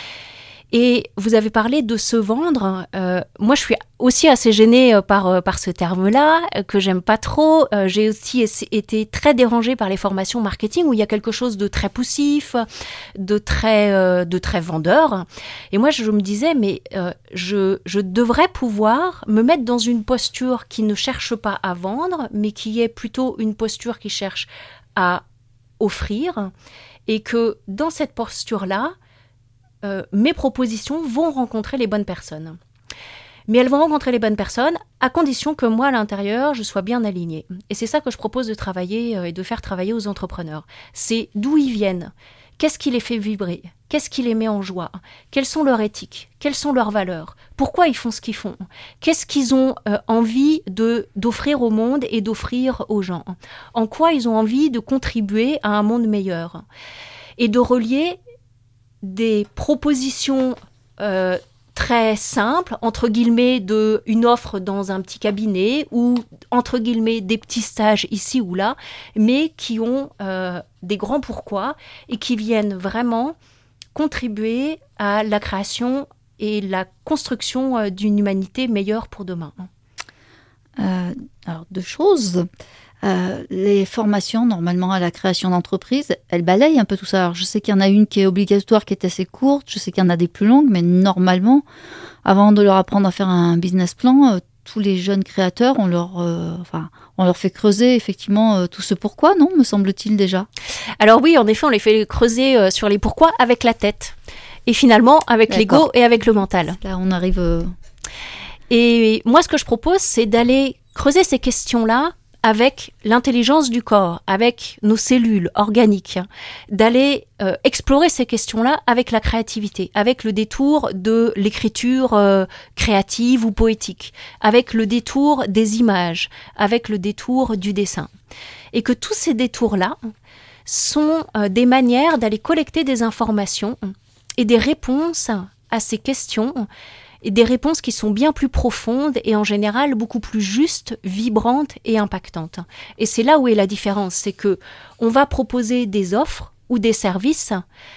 Et vous avez parlé de se vendre. Moi, je suis aussi assez gênée par ce terme-là, que j'aime pas trop. J'ai aussi été très dérangée par les formations marketing où il y a quelque chose de très poussif, de très vendeur. Et moi, je me disais, mais je devrais pouvoir me mettre dans une posture qui ne cherche pas à vendre, mais qui est plutôt une posture qui cherche à offrir. Et que dans cette posture-là, mes propositions vont rencontrer les bonnes personnes. Mais elles vont rencontrer les bonnes personnes à condition que moi, à l'intérieur, je sois bien alignée. Et c'est ça que je propose de travailler et de faire travailler aux entrepreneurs. C'est d'où ils viennent, qu'est-ce qui les fait vibrer, qu'est-ce qui les met en joie, quelles sont leurs éthiques, quelles sont leurs valeurs, pourquoi ils font ce qu'ils font, qu'est-ce qu'ils ont envie d'offrir au monde et d'offrir aux gens, en quoi ils ont envie de contribuer à un monde meilleur. Et de relier des propositions très simple, entre guillemets, une offre dans un petit cabinet ou, entre guillemets, des petits stages ici ou là, mais qui ont des grands pourquoi et qui viennent vraiment contribuer à la création et la construction d'une humanité meilleure pour demain. Alors, 2 choses. Les formations, normalement, à la création d'entreprise, elles balayent un peu tout ça. Alors, je sais qu'il y en a une qui est obligatoire, qui est assez courte. Je sais qu'il y en a des plus longues, mais normalement, avant de leur apprendre à faire un business plan, tous les jeunes créateurs, on leur fait creuser effectivement tout ce pourquoi, non, me semble-t-il déjà. Alors oui, en effet, on les fait creuser sur les pourquoi avec la tête. Et finalement, avec l'ego et avec le mental. Là, on arrive... Et moi, ce que je propose, c'est d'aller creuser ces questions-là avec l'intelligence du corps, avec nos cellules organiques, d'aller explorer ces questions-là avec la créativité, avec le détour de l'écriture créative ou poétique, avec le détour des images, avec le détour du dessin. Et que tous ces détours-là sont des manières d'aller collecter des informations et des réponses à ces questions, et des réponses qui sont bien plus profondes et en général beaucoup plus justes, vibrantes et impactantes. Et c'est là où est la différence, c'est que on va proposer des offres ou des services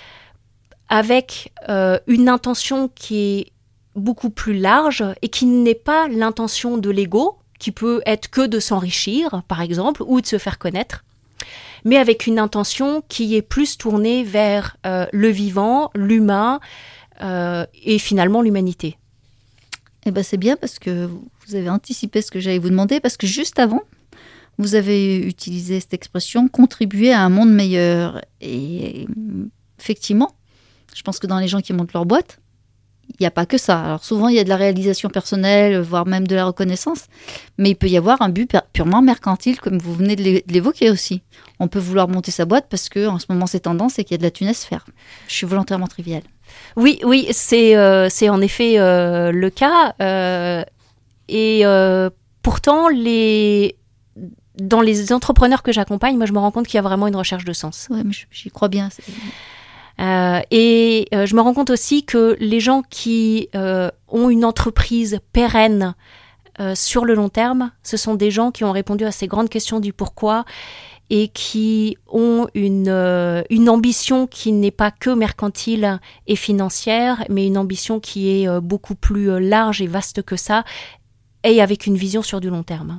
avec une intention qui est beaucoup plus large et qui n'est pas l'intention de l'ego, qui peut être que de s'enrichir, par exemple, ou de se faire connaître, mais avec une intention qui est plus tournée vers le vivant, l'humain et finalement l'humanité. Eh ben c'est bien parce que vous avez anticipé ce que j'allais vous demander, parce que juste avant, vous avez utilisé cette expression « contribuer à un monde meilleur ». Et effectivement, je pense que dans les gens qui montent leur boîte, il n'y a pas que ça. Alors souvent, il y a de la réalisation personnelle, voire même de la reconnaissance, mais il peut y avoir un but purement mercantile, comme vous venez de l'évoquer aussi. On peut vouloir monter sa boîte parce qu'en ce moment, c'est tendance et qu'il y a de la thune à se faire. Je suis volontairement triviale. Oui, c'est en effet le cas. Pourtant, dans les entrepreneurs que j'accompagne, moi, je me rends compte qu'il y a vraiment une recherche de sens. Oui, mais j'y crois bien. Je me rends compte aussi que les gens qui ont une entreprise pérenne sur le long terme, ce sont des gens qui ont répondu à ces grandes questions du pourquoi et qui ont une ambition qui n'est pas que mercantile et financière, mais une ambition qui est beaucoup plus large et vaste que ça, et avec une vision sur du long terme.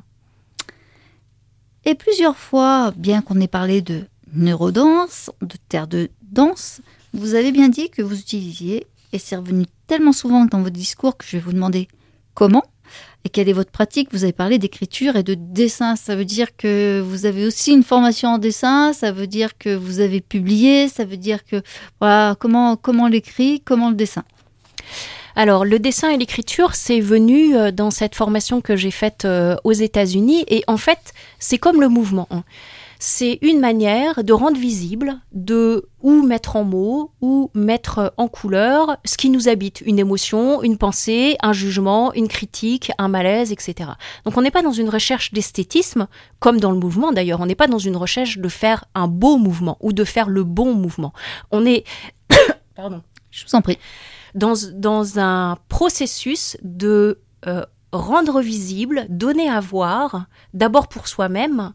Et plusieurs fois, bien qu'on ait parlé de neurodanse, de terre de danse, vous avez bien dit que vous utilisiez, et c'est revenu tellement souvent dans votre discours que je vais vous demander comment et quelle est votre pratique. Vous avez parlé d'écriture et de dessin. Ça veut dire que vous avez aussi une formation en dessin, ça veut dire que vous avez publié, ça veut dire que voilà, comment l'écrit, comment le dessin. Alors, le dessin et l'écriture, c'est venu dans cette formation que j'ai faite aux États-Unis. Et en fait, c'est comme le mouvement. C'est une manière de rendre visible, de ou mettre en mots, ou mettre en couleur ce qui nous habite. Une émotion, une pensée, un jugement, une critique, un malaise, etc. Donc, on n'est pas dans une recherche d'esthétisme, comme dans le mouvement d'ailleurs. On n'est pas dans une recherche de faire un beau mouvement ou de faire le bon mouvement. On est... Pardon, je vous en prie. Dans un processus de rendre visible, donner à voir, d'abord pour soi-même,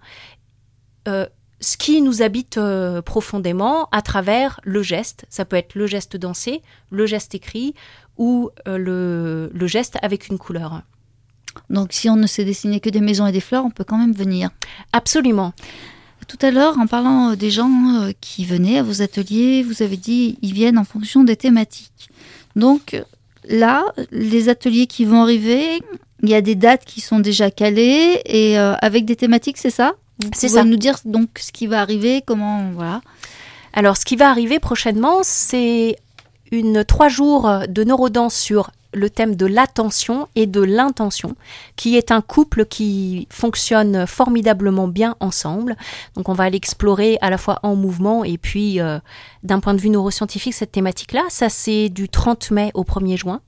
ce qui nous habite profondément à travers le geste. Ça peut être le geste dansé, le geste écrit ou le geste avec une couleur. Donc si on ne sait dessiner que des maisons et des fleurs, on peut quand même venir. Absolument. Tout à l'heure, en parlant des gens qui venaient à vos ateliers, vous avez dit ils viennent en fonction des thématiques. Donc là, les ateliers qui vont arriver, il y a des dates qui sont déjà calées et avec des thématiques, c'est ça ? C'est ça. Vous pouvez nous dire donc ce qui va arriver, comment, voilà. Alors, ce qui va arriver prochainement, c'est 3 jours de neurodanse sur le thème de l'attention et de l'intention, qui est un couple qui fonctionne formidablement bien ensemble. Donc, on va aller explorer à la fois en mouvement et puis, d'un point de vue neuroscientifique, cette thématique-là. Ça, c'est du 30 mai au 1er juin.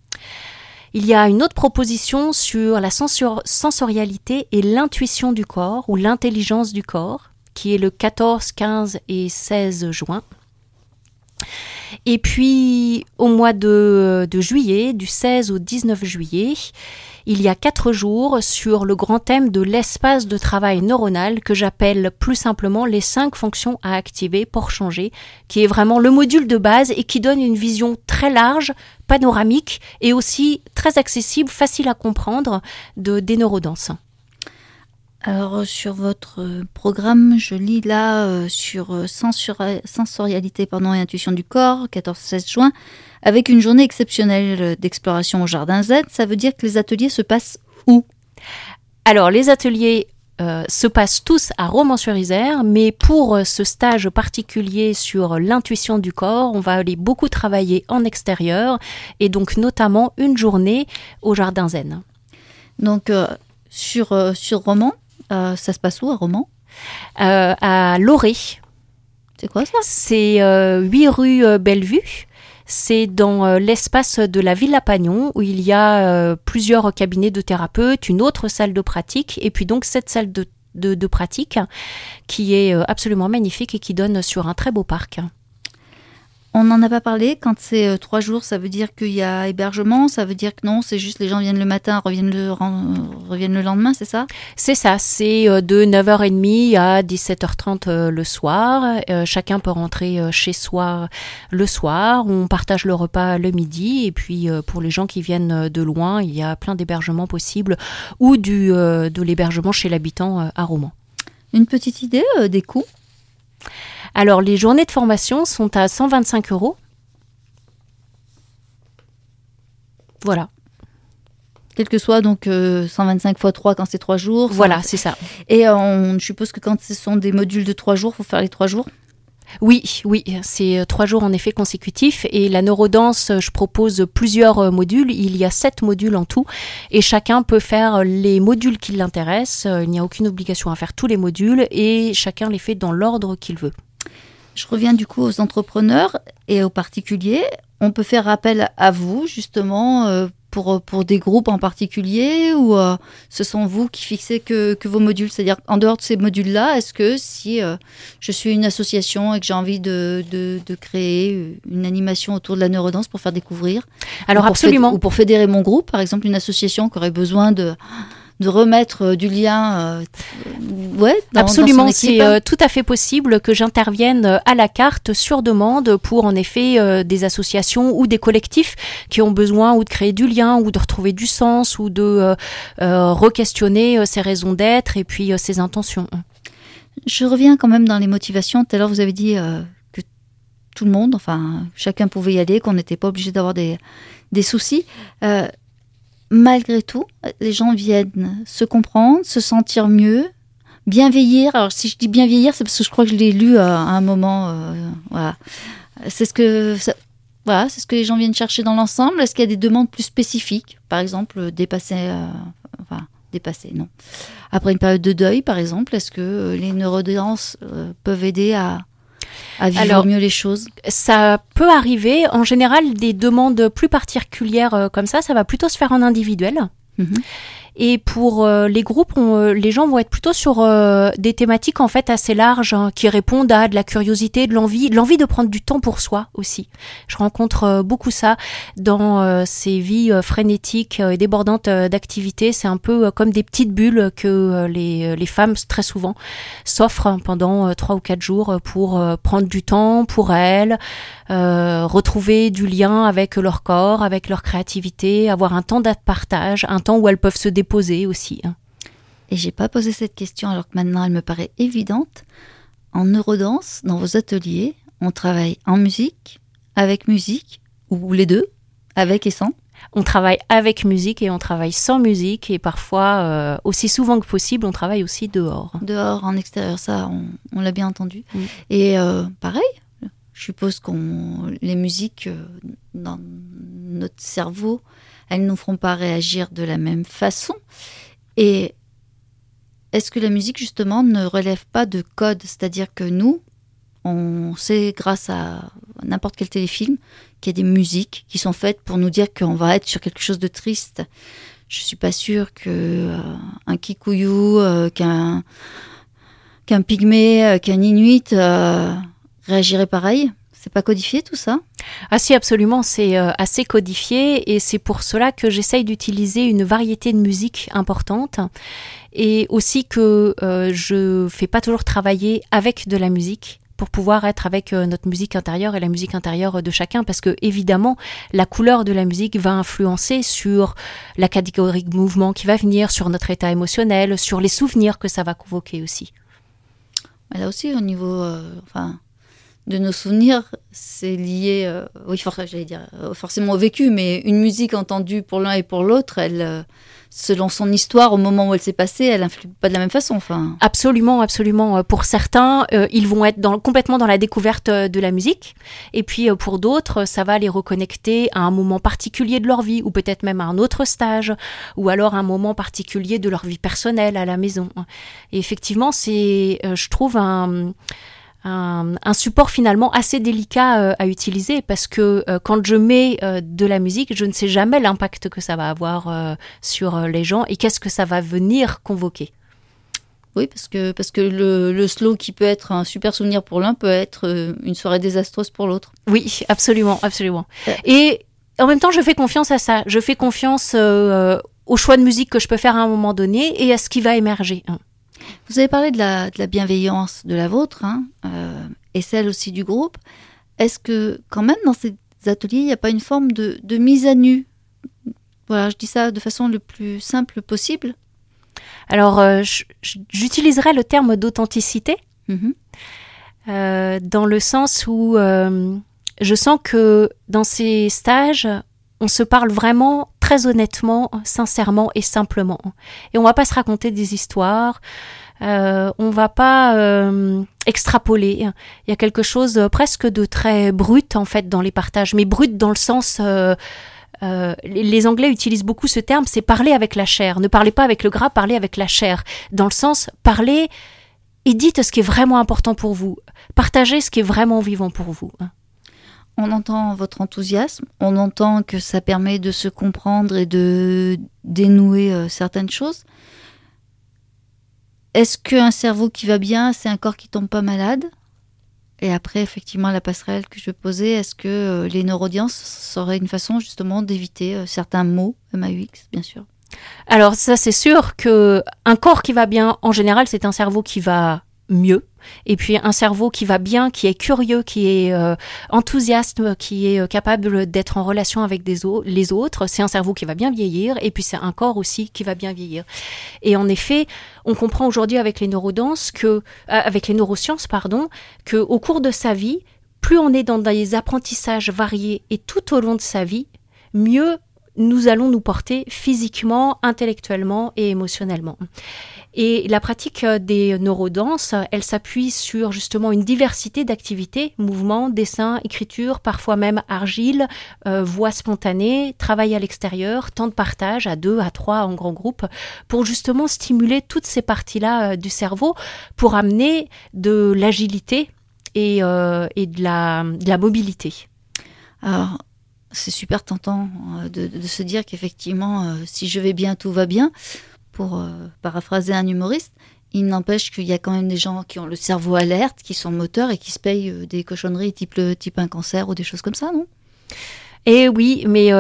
Il y a une autre proposition sur la sensorialité et l'intuition du corps, ou l'intelligence du corps, qui est le 14, 15 et 16 juin. Et puis, au mois de juillet, du 16 au 19 juillet, il y a 4 jours sur le grand thème de l'espace de travail neuronal que j'appelle plus simplement les 5 fonctions à activer pour changer, qui est vraiment le module de base et qui donne une vision très large, panoramique et aussi très accessible, facile à comprendre des neurodanses. Alors, sur votre programme, je lis là sur sensorialité et intuition du corps, 14-16 juin, avec une journée exceptionnelle d'exploration au Jardin Z. Ça veut dire que les ateliers se passent où ? Alors, les ateliers se passent tous à Romans-sur-Isère, mais pour ce stage particulier sur l'intuition du corps, on va aller beaucoup travailler en extérieur et donc notamment une journée au Jardin Zen. Donc, sur Romans, ça se passe où à Romans ? À Loré. C'est quoi ça ? C'est 8 rue Bellevue. C'est dans l'espace de la Villa Pagnon où il y a plusieurs cabinets de thérapeutes, une autre salle de pratique et puis donc cette salle de pratique qui est absolument magnifique et qui donne sur un très beau parc. On n'en a pas parlé. Quand c'est 3 jours, ça veut dire qu'il y a hébergement. Ça veut dire que non, c'est juste les gens viennent le matin, reviennent le lendemain, c'est ça ? C'est ça, c'est de 9h30 à 17h30 le soir. Chacun peut rentrer chez soi le soir. On partage le repas le midi. Et puis pour les gens qui viennent de loin, il y a plein d'hébergements possibles ou de l'hébergement chez l'habitant à Romans. Une petite idée des coûts ? Alors, les journées de formation sont à 125 €. Voilà. Quel que soit, donc 125 x 3 quand c'est 3 jours. Voilà, c'est ça. Et je suppose que quand ce sont des modules de 3 jours, il faut faire les 3 jours ? Oui, c'est 3 jours en effet consécutifs. Et la neurodanse, je propose plusieurs modules. Il y a 7 modules en tout. Et chacun peut faire les modules qui l'intéressent. Il n'y a aucune obligation à faire tous les modules. Et chacun les fait dans l'ordre qu'il veut. Je reviens du coup aux entrepreneurs et aux particuliers. On peut faire appel à vous, justement, pour des groupes en particulier, ou ce sont vous qui fixez que vos modules ? C'est-à-dire, en dehors de ces modules-là, est-ce que si je suis une association et que j'ai envie de créer une animation autour de la neurodance pour faire découvrir ? Alors, absolument. Ou pour fédérer mon groupe, par exemple, une association qui aurait besoin de remettre du lien absolument, dans son équipe. C'est tout à fait possible que j'intervienne à la carte sur demande pour en effet des associations ou des collectifs qui ont besoin ou de créer du lien ou de retrouver du sens ou de re-questionner ses raisons d'être et puis ses intentions. Je reviens quand même dans les motivations. Tout à l'heure, vous avez dit que tout le monde, enfin chacun pouvait y aller, qu'on n'était pas obligé d'avoir des soucis. Malgré tout, les gens viennent se comprendre, se sentir mieux, bien vieillir. Alors, si je dis bien vieillir, c'est parce que je crois que je l'ai lu à un moment. Voilà. C'est ce que les gens viennent chercher dans l'ensemble. Est-ce qu'il y a des demandes plus spécifiques ? Par exemple, dépasser, non. Après une période de deuil, par exemple, est-ce que les neurodanses peuvent aider à vivre mieux les choses ? Ça peut arriver. En général, des demandes plus particulières comme ça va plutôt se faire en individuel. Mm-hmm. Et pour les groupes, les gens vont être plutôt sur des thématiques en fait assez larges qui répondent à de la curiosité, de l'envie de prendre du temps pour soi aussi. Je rencontre beaucoup ça dans ces vies frénétiques et débordantes d'activités. C'est un peu comme des petites bulles que les femmes très souvent s'offrent pendant 3 ou 4 jours pour prendre du temps pour elles, retrouver du lien avec leur corps, avec leur créativité, avoir un temps de partage, un temps où elles peuvent se déposer aussi. Et j'ai pas posé cette question alors que maintenant elle me paraît évidente. En neurodanse, dans vos ateliers, on travaille en musique, avec musique, ou les deux, avec et sans ? On travaille avec musique et on travaille sans musique et parfois, aussi souvent que possible, on travaille aussi dehors. Dehors, en extérieur, ça, on l'a bien entendu. Mm. Et pareil, je suppose les musiques dans notre cerveau, elles ne nous feront pas réagir de la même façon. Et est-ce que la musique, justement, ne relève pas de code ? C'est-à-dire que nous, on sait, grâce à n'importe quel téléfilm, qu'il y a des musiques qui sont faites pour nous dire qu'on va être sur quelque chose de triste. Je ne suis pas sûre qu'un Kikuyu, qu'un Pygmée, qu'un Inuit réagirait pareil. C'est pas codifié tout ça? Ah si, absolument, c'est assez codifié et c'est pour cela que j'essaye d'utiliser une variété de musique importante et aussi que je fais pas toujours travailler avec de la musique pour pouvoir être avec notre musique intérieure et la musique intérieure de chacun, parce que évidemment la couleur de la musique va influencer sur la catégorie de mouvement qui va venir, sur notre état émotionnel, sur les souvenirs que ça va convoquer aussi. Là aussi, au niveau de nos souvenirs, c'est lié, forcément au vécu, mais une musique entendue pour l'un et pour l'autre, elle, selon son histoire, au moment où elle s'est passée, elle n'influe pas de la même façon. Absolument, absolument. Pour certains, ils vont être complètement dans la découverte de la musique. Et puis pour d'autres, ça va les reconnecter à un moment particulier de leur vie, ou peut-être même à un autre stage, ou alors un moment particulier de leur vie personnelle à la maison. Et effectivement, c'est, je trouve, un support finalement assez délicat à utiliser, parce que quand je mets de la musique, je ne sais jamais l'impact que ça va avoir sur les gens et qu'est-ce que ça va venir convoquer. Oui, parce que le slow qui peut être un super souvenir pour l'un peut être une soirée désastreuse pour l'autre. Oui, absolument, absolument. Et en même temps, je fais confiance à ça. Je fais confiance au choix de musique que je peux faire à un moment donné et à ce qui va émerger. Vous avez parlé de la bienveillance de la vôtre et celle aussi du groupe. Est-ce que quand même dans ces ateliers, il n'y a pas une forme de mise à nu? Voilà, je dis ça de façon le plus simple possible. Alors, j'utiliserais le terme d'authenticité dans le sens où je sens que dans ces stages, on se parle vraiment très honnêtement, sincèrement et simplement. Et on va pas se raconter des histoires, on va pas extrapoler. Il y a quelque chose presque de très brut en fait dans les partages, mais brut dans le sens... les Anglais utilisent beaucoup ce terme, c'est parler avec la chair. Ne parlez pas avec le gras, parlez avec la chair. Dans le sens, parlez et dites ce qui est vraiment important pour vous. Partagez ce qui est vraiment vivant pour vous. On entend votre enthousiasme, on entend que ça permet de se comprendre et de dénouer certaines choses. Est-ce qu'un cerveau qui va bien, c'est un corps qui tombe pas malade ? Et après, effectivement, la passerelle que je vais poser, est-ce que les neurodiences seraient une façon justement d'éviter certains mots, MAUX, bien sûr ? Alors ça, c'est sûr qu'un corps qui va bien, en général, c'est un cerveau qui va mieux. Et puis un cerveau qui va bien, qui est curieux, qui est enthousiaste, qui est capable d'être en relation avec les autres, c'est un cerveau qui va bien vieillir, et puis c'est un corps aussi qui va bien vieillir. Et en effet, on comprend aujourd'hui avec les neurosciences que au cours de sa vie, plus on est dans des apprentissages variés et tout au long de sa vie, mieux nous allons nous porter physiquement, intellectuellement et émotionnellement. Et la pratique des neurodanses, elle s'appuie sur justement une diversité d'activités, mouvements, dessins, écriture, parfois même argile, voix spontanée, travail à l'extérieur, temps de partage à 2, à 3 en grand groupe, pour justement stimuler toutes ces parties-là du cerveau, pour amener de l'agilité et de la mobilité. Alors, c'est super tentant de se dire qu'effectivement, si je vais bien, tout va bien. Pour paraphraser un humoriste, il n'empêche qu'il y a quand même des gens qui ont le cerveau alerte, qui sont moteurs et qui se payent des cochonneries type un cancer ou des choses comme ça, non ? Et oui, mais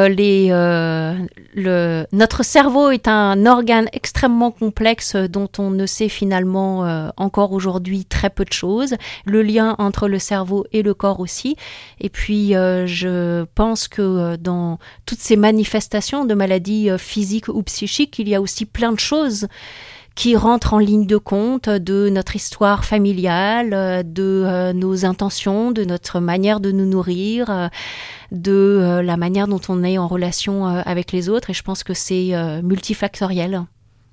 notre cerveau est un organe extrêmement complexe dont on ne sait finalement encore aujourd'hui très peu de choses. Le lien entre le cerveau et le corps aussi. Et puis, je pense que dans toutes ces manifestations de maladies physiques ou psychiques, il y a aussi plein de choses qui rentrent en ligne de compte de notre histoire familiale, de nos intentions, de notre manière de nous nourrir, de la manière dont on est en relation avec les autres. Et je pense que c'est multifactoriel.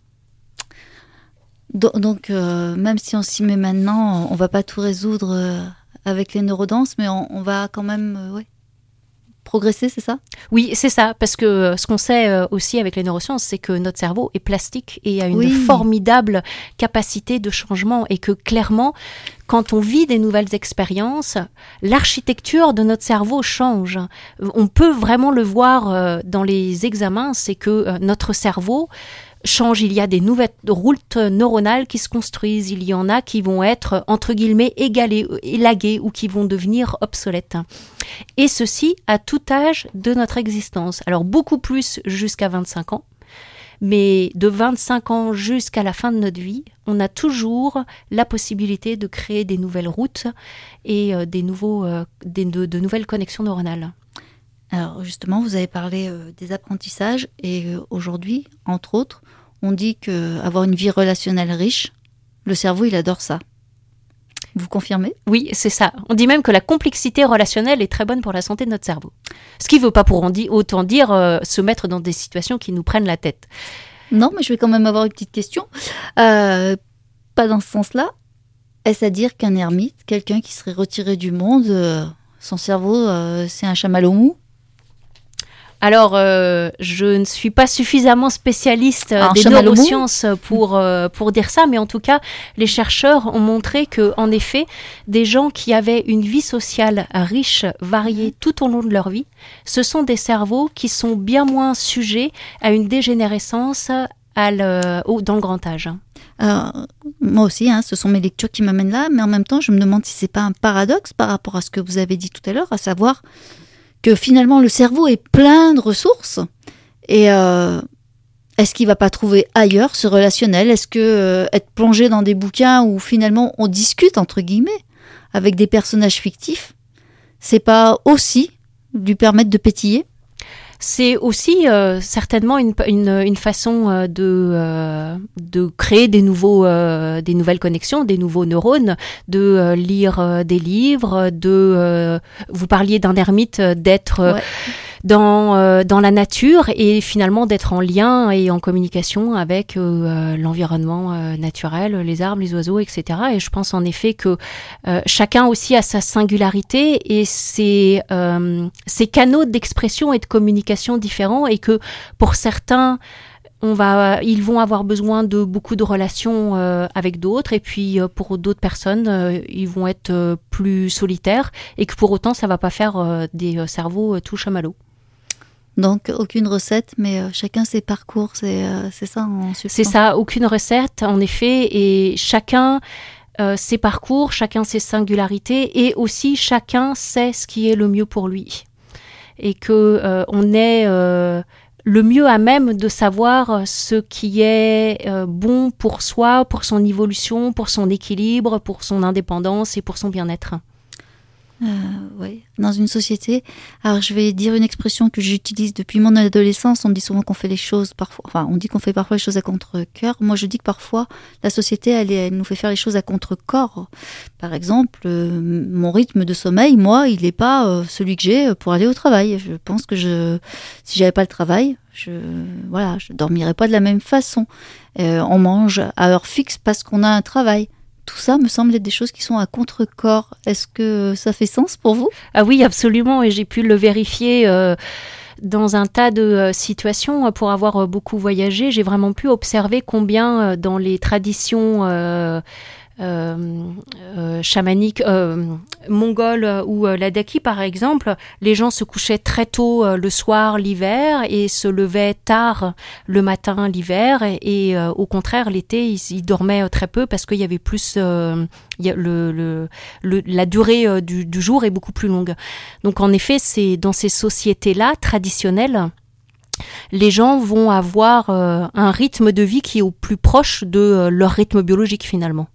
Donc, même si on s'y met maintenant, on ne va pas tout résoudre avec les neurodanses, mais on va quand même... progresser, c'est ça ? Oui, c'est ça, parce que ce qu'on sait aussi avec les neurosciences, c'est que notre cerveau est plastique et a une formidable capacité de changement, et que clairement, quand on vit des nouvelles expériences, l'architecture de notre cerveau change. On peut vraiment le voir dans les examens, c'est que notre cerveau changent. Il y a des nouvelles routes neuronales qui se construisent. Il y en a qui vont être, entre guillemets, élaguées ou qui vont devenir obsolètes. Et ceci à tout âge de notre existence. Alors, beaucoup plus jusqu'à 25 ans. Mais de 25 ans jusqu'à la fin de notre vie, on a toujours la possibilité de créer des nouvelles routes et de nouvelles connexions neuronales. Alors justement, vous avez parlé des apprentissages et aujourd'hui, entre autres, on dit qu'avoir une vie relationnelle riche, le cerveau, il adore ça. Vous confirmez ? Oui, c'est ça. On dit même que la complexité relationnelle est très bonne pour la santé de notre cerveau. Ce qui ne veut pas pour autant dire se mettre dans des situations qui nous prennent la tête. Non, mais je vais quand même avoir une petite question. Pas dans ce sens-là. Est-ce à dire qu'un ermite, quelqu'un qui serait retiré du monde, son cerveau, c'est un chamallow mou ? Alors, je ne suis pas suffisamment spécialiste des neurosciences pour dire ça, mais en tout cas, les chercheurs ont montré que, en effet, des gens qui avaient une vie sociale riche, variée tout au long de leur vie, ce sont des cerveaux qui sont bien moins sujets à une dégénérescence dans le grand âge. Moi aussi, ce sont mes lectures qui m'amènent là, mais en même temps, je me demande si c'est pas un paradoxe par rapport à ce que vous avez dit tout à l'heure, à savoir que finalement le cerveau est plein de ressources et est-ce qu'il va pas trouver ailleurs ce relationnel ? Est-ce que être plongé dans des bouquins où finalement on discute entre guillemets avec des personnages fictifs, c'est pas aussi lui permettre de pétiller ? C'est aussi certainement une façon de créer des nouvelles connexions, des nouveaux neurones, de lire des livres, vous parliez d'un ermite, d'être dans la nature et finalement d'être en lien et en communication avec l'environnement naturel, les arbres, les oiseaux, etc. Et je pense en effet que chacun aussi a sa singularité et ses canaux d'expression et de communication différents et que pour certains ils vont avoir besoin de beaucoup de relations avec d'autres et puis pour d'autres personnes ils vont être plus solitaires et que pour autant ça va pas faire des cerveaux tout chamallows. Donc aucune recette, mais chacun ses parcours, c'est ça en substance. C'est ça, aucune recette en effet, et chacun ses parcours, chacun ses singularités, et aussi chacun sait ce qui est le mieux pour lui, et que on est le mieux à même de savoir ce qui est bon pour soi, pour son évolution, pour son équilibre, pour son indépendance et pour son bien-être. Oui, dans une société. Alors, je vais dire une expression que j'utilise depuis mon adolescence. On dit souvent qu'on fait les choses parfois. Enfin, on dit qu'on fait parfois les choses à contre-cœur. Moi, je dis que parfois, la société, elle nous fait faire les choses à contre-corps. Par exemple, mon rythme de sommeil, moi, il n'est pas celui que j'ai pour aller au travail. Je pense que si j'avais pas le travail, je dormirais pas de la même façon. On mange à heure fixe parce qu'on a un travail. Tout ça me semble être des choses qui sont à contre-corps. Est-ce que ça fait sens pour vous ? Ah oui, absolument. Et j'ai pu le vérifier dans un tas de situations. Pour avoir beaucoup voyagé, j'ai vraiment pu observer combien dans les traditions chamaniques mongoles ou ladakhi par exemple, les gens se couchaient très tôt le soir l'hiver et se levaient tard le matin l'hiver et au contraire l'été ils dormaient très peu parce qu'il y avait plus la durée du jour est beaucoup plus longue. Donc en effet c'est dans ces sociétés-là traditionnelles, les gens vont avoir un rythme de vie qui est au plus proche de leur rythme biologique finalement.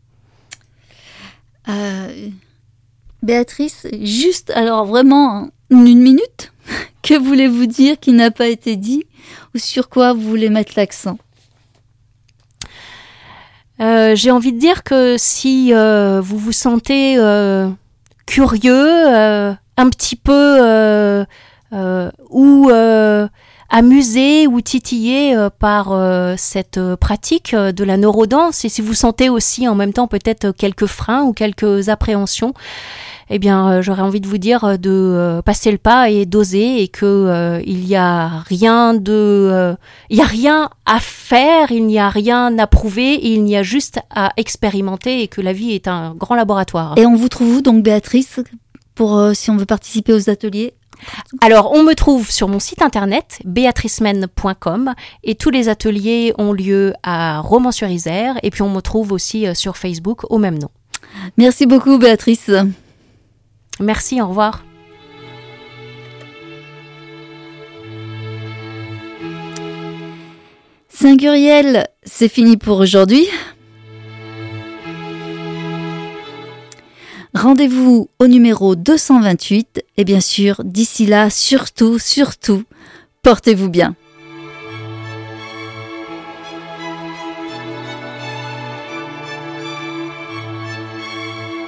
Béatrice, juste, alors vraiment, une minute, que voulez-vous dire qui n'a pas été dit ou sur quoi vous voulez mettre l'accent ? J'ai envie de dire que si vous vous sentez curieux, un petit peu ou amusé ou titillé par cette pratique de la neurodanse, et si vous sentez aussi en même temps peut-être quelques freins ou quelques appréhensions, eh bien j'aurais envie de vous dire de passer le pas et d'oser, et que il y a rien à faire, il n'y a rien à prouver, il n'y a juste à expérimenter, et que la vie est un grand laboratoire. Et on vous trouve où donc, Béatrice, pour si on veut participer aux ateliers ? Alors, on me trouve sur mon site internet, beatricemène.com, et tous les ateliers ont lieu à Romans-sur-Isère, et puis on me trouve aussi sur Facebook au même nom. Merci beaucoup, Béatrice. Merci, au revoir. Saint-Guriel, c'est fini pour aujourd'hui. Rendez-vous au numéro 228 et bien sûr, d'ici là, surtout, portez-vous bien.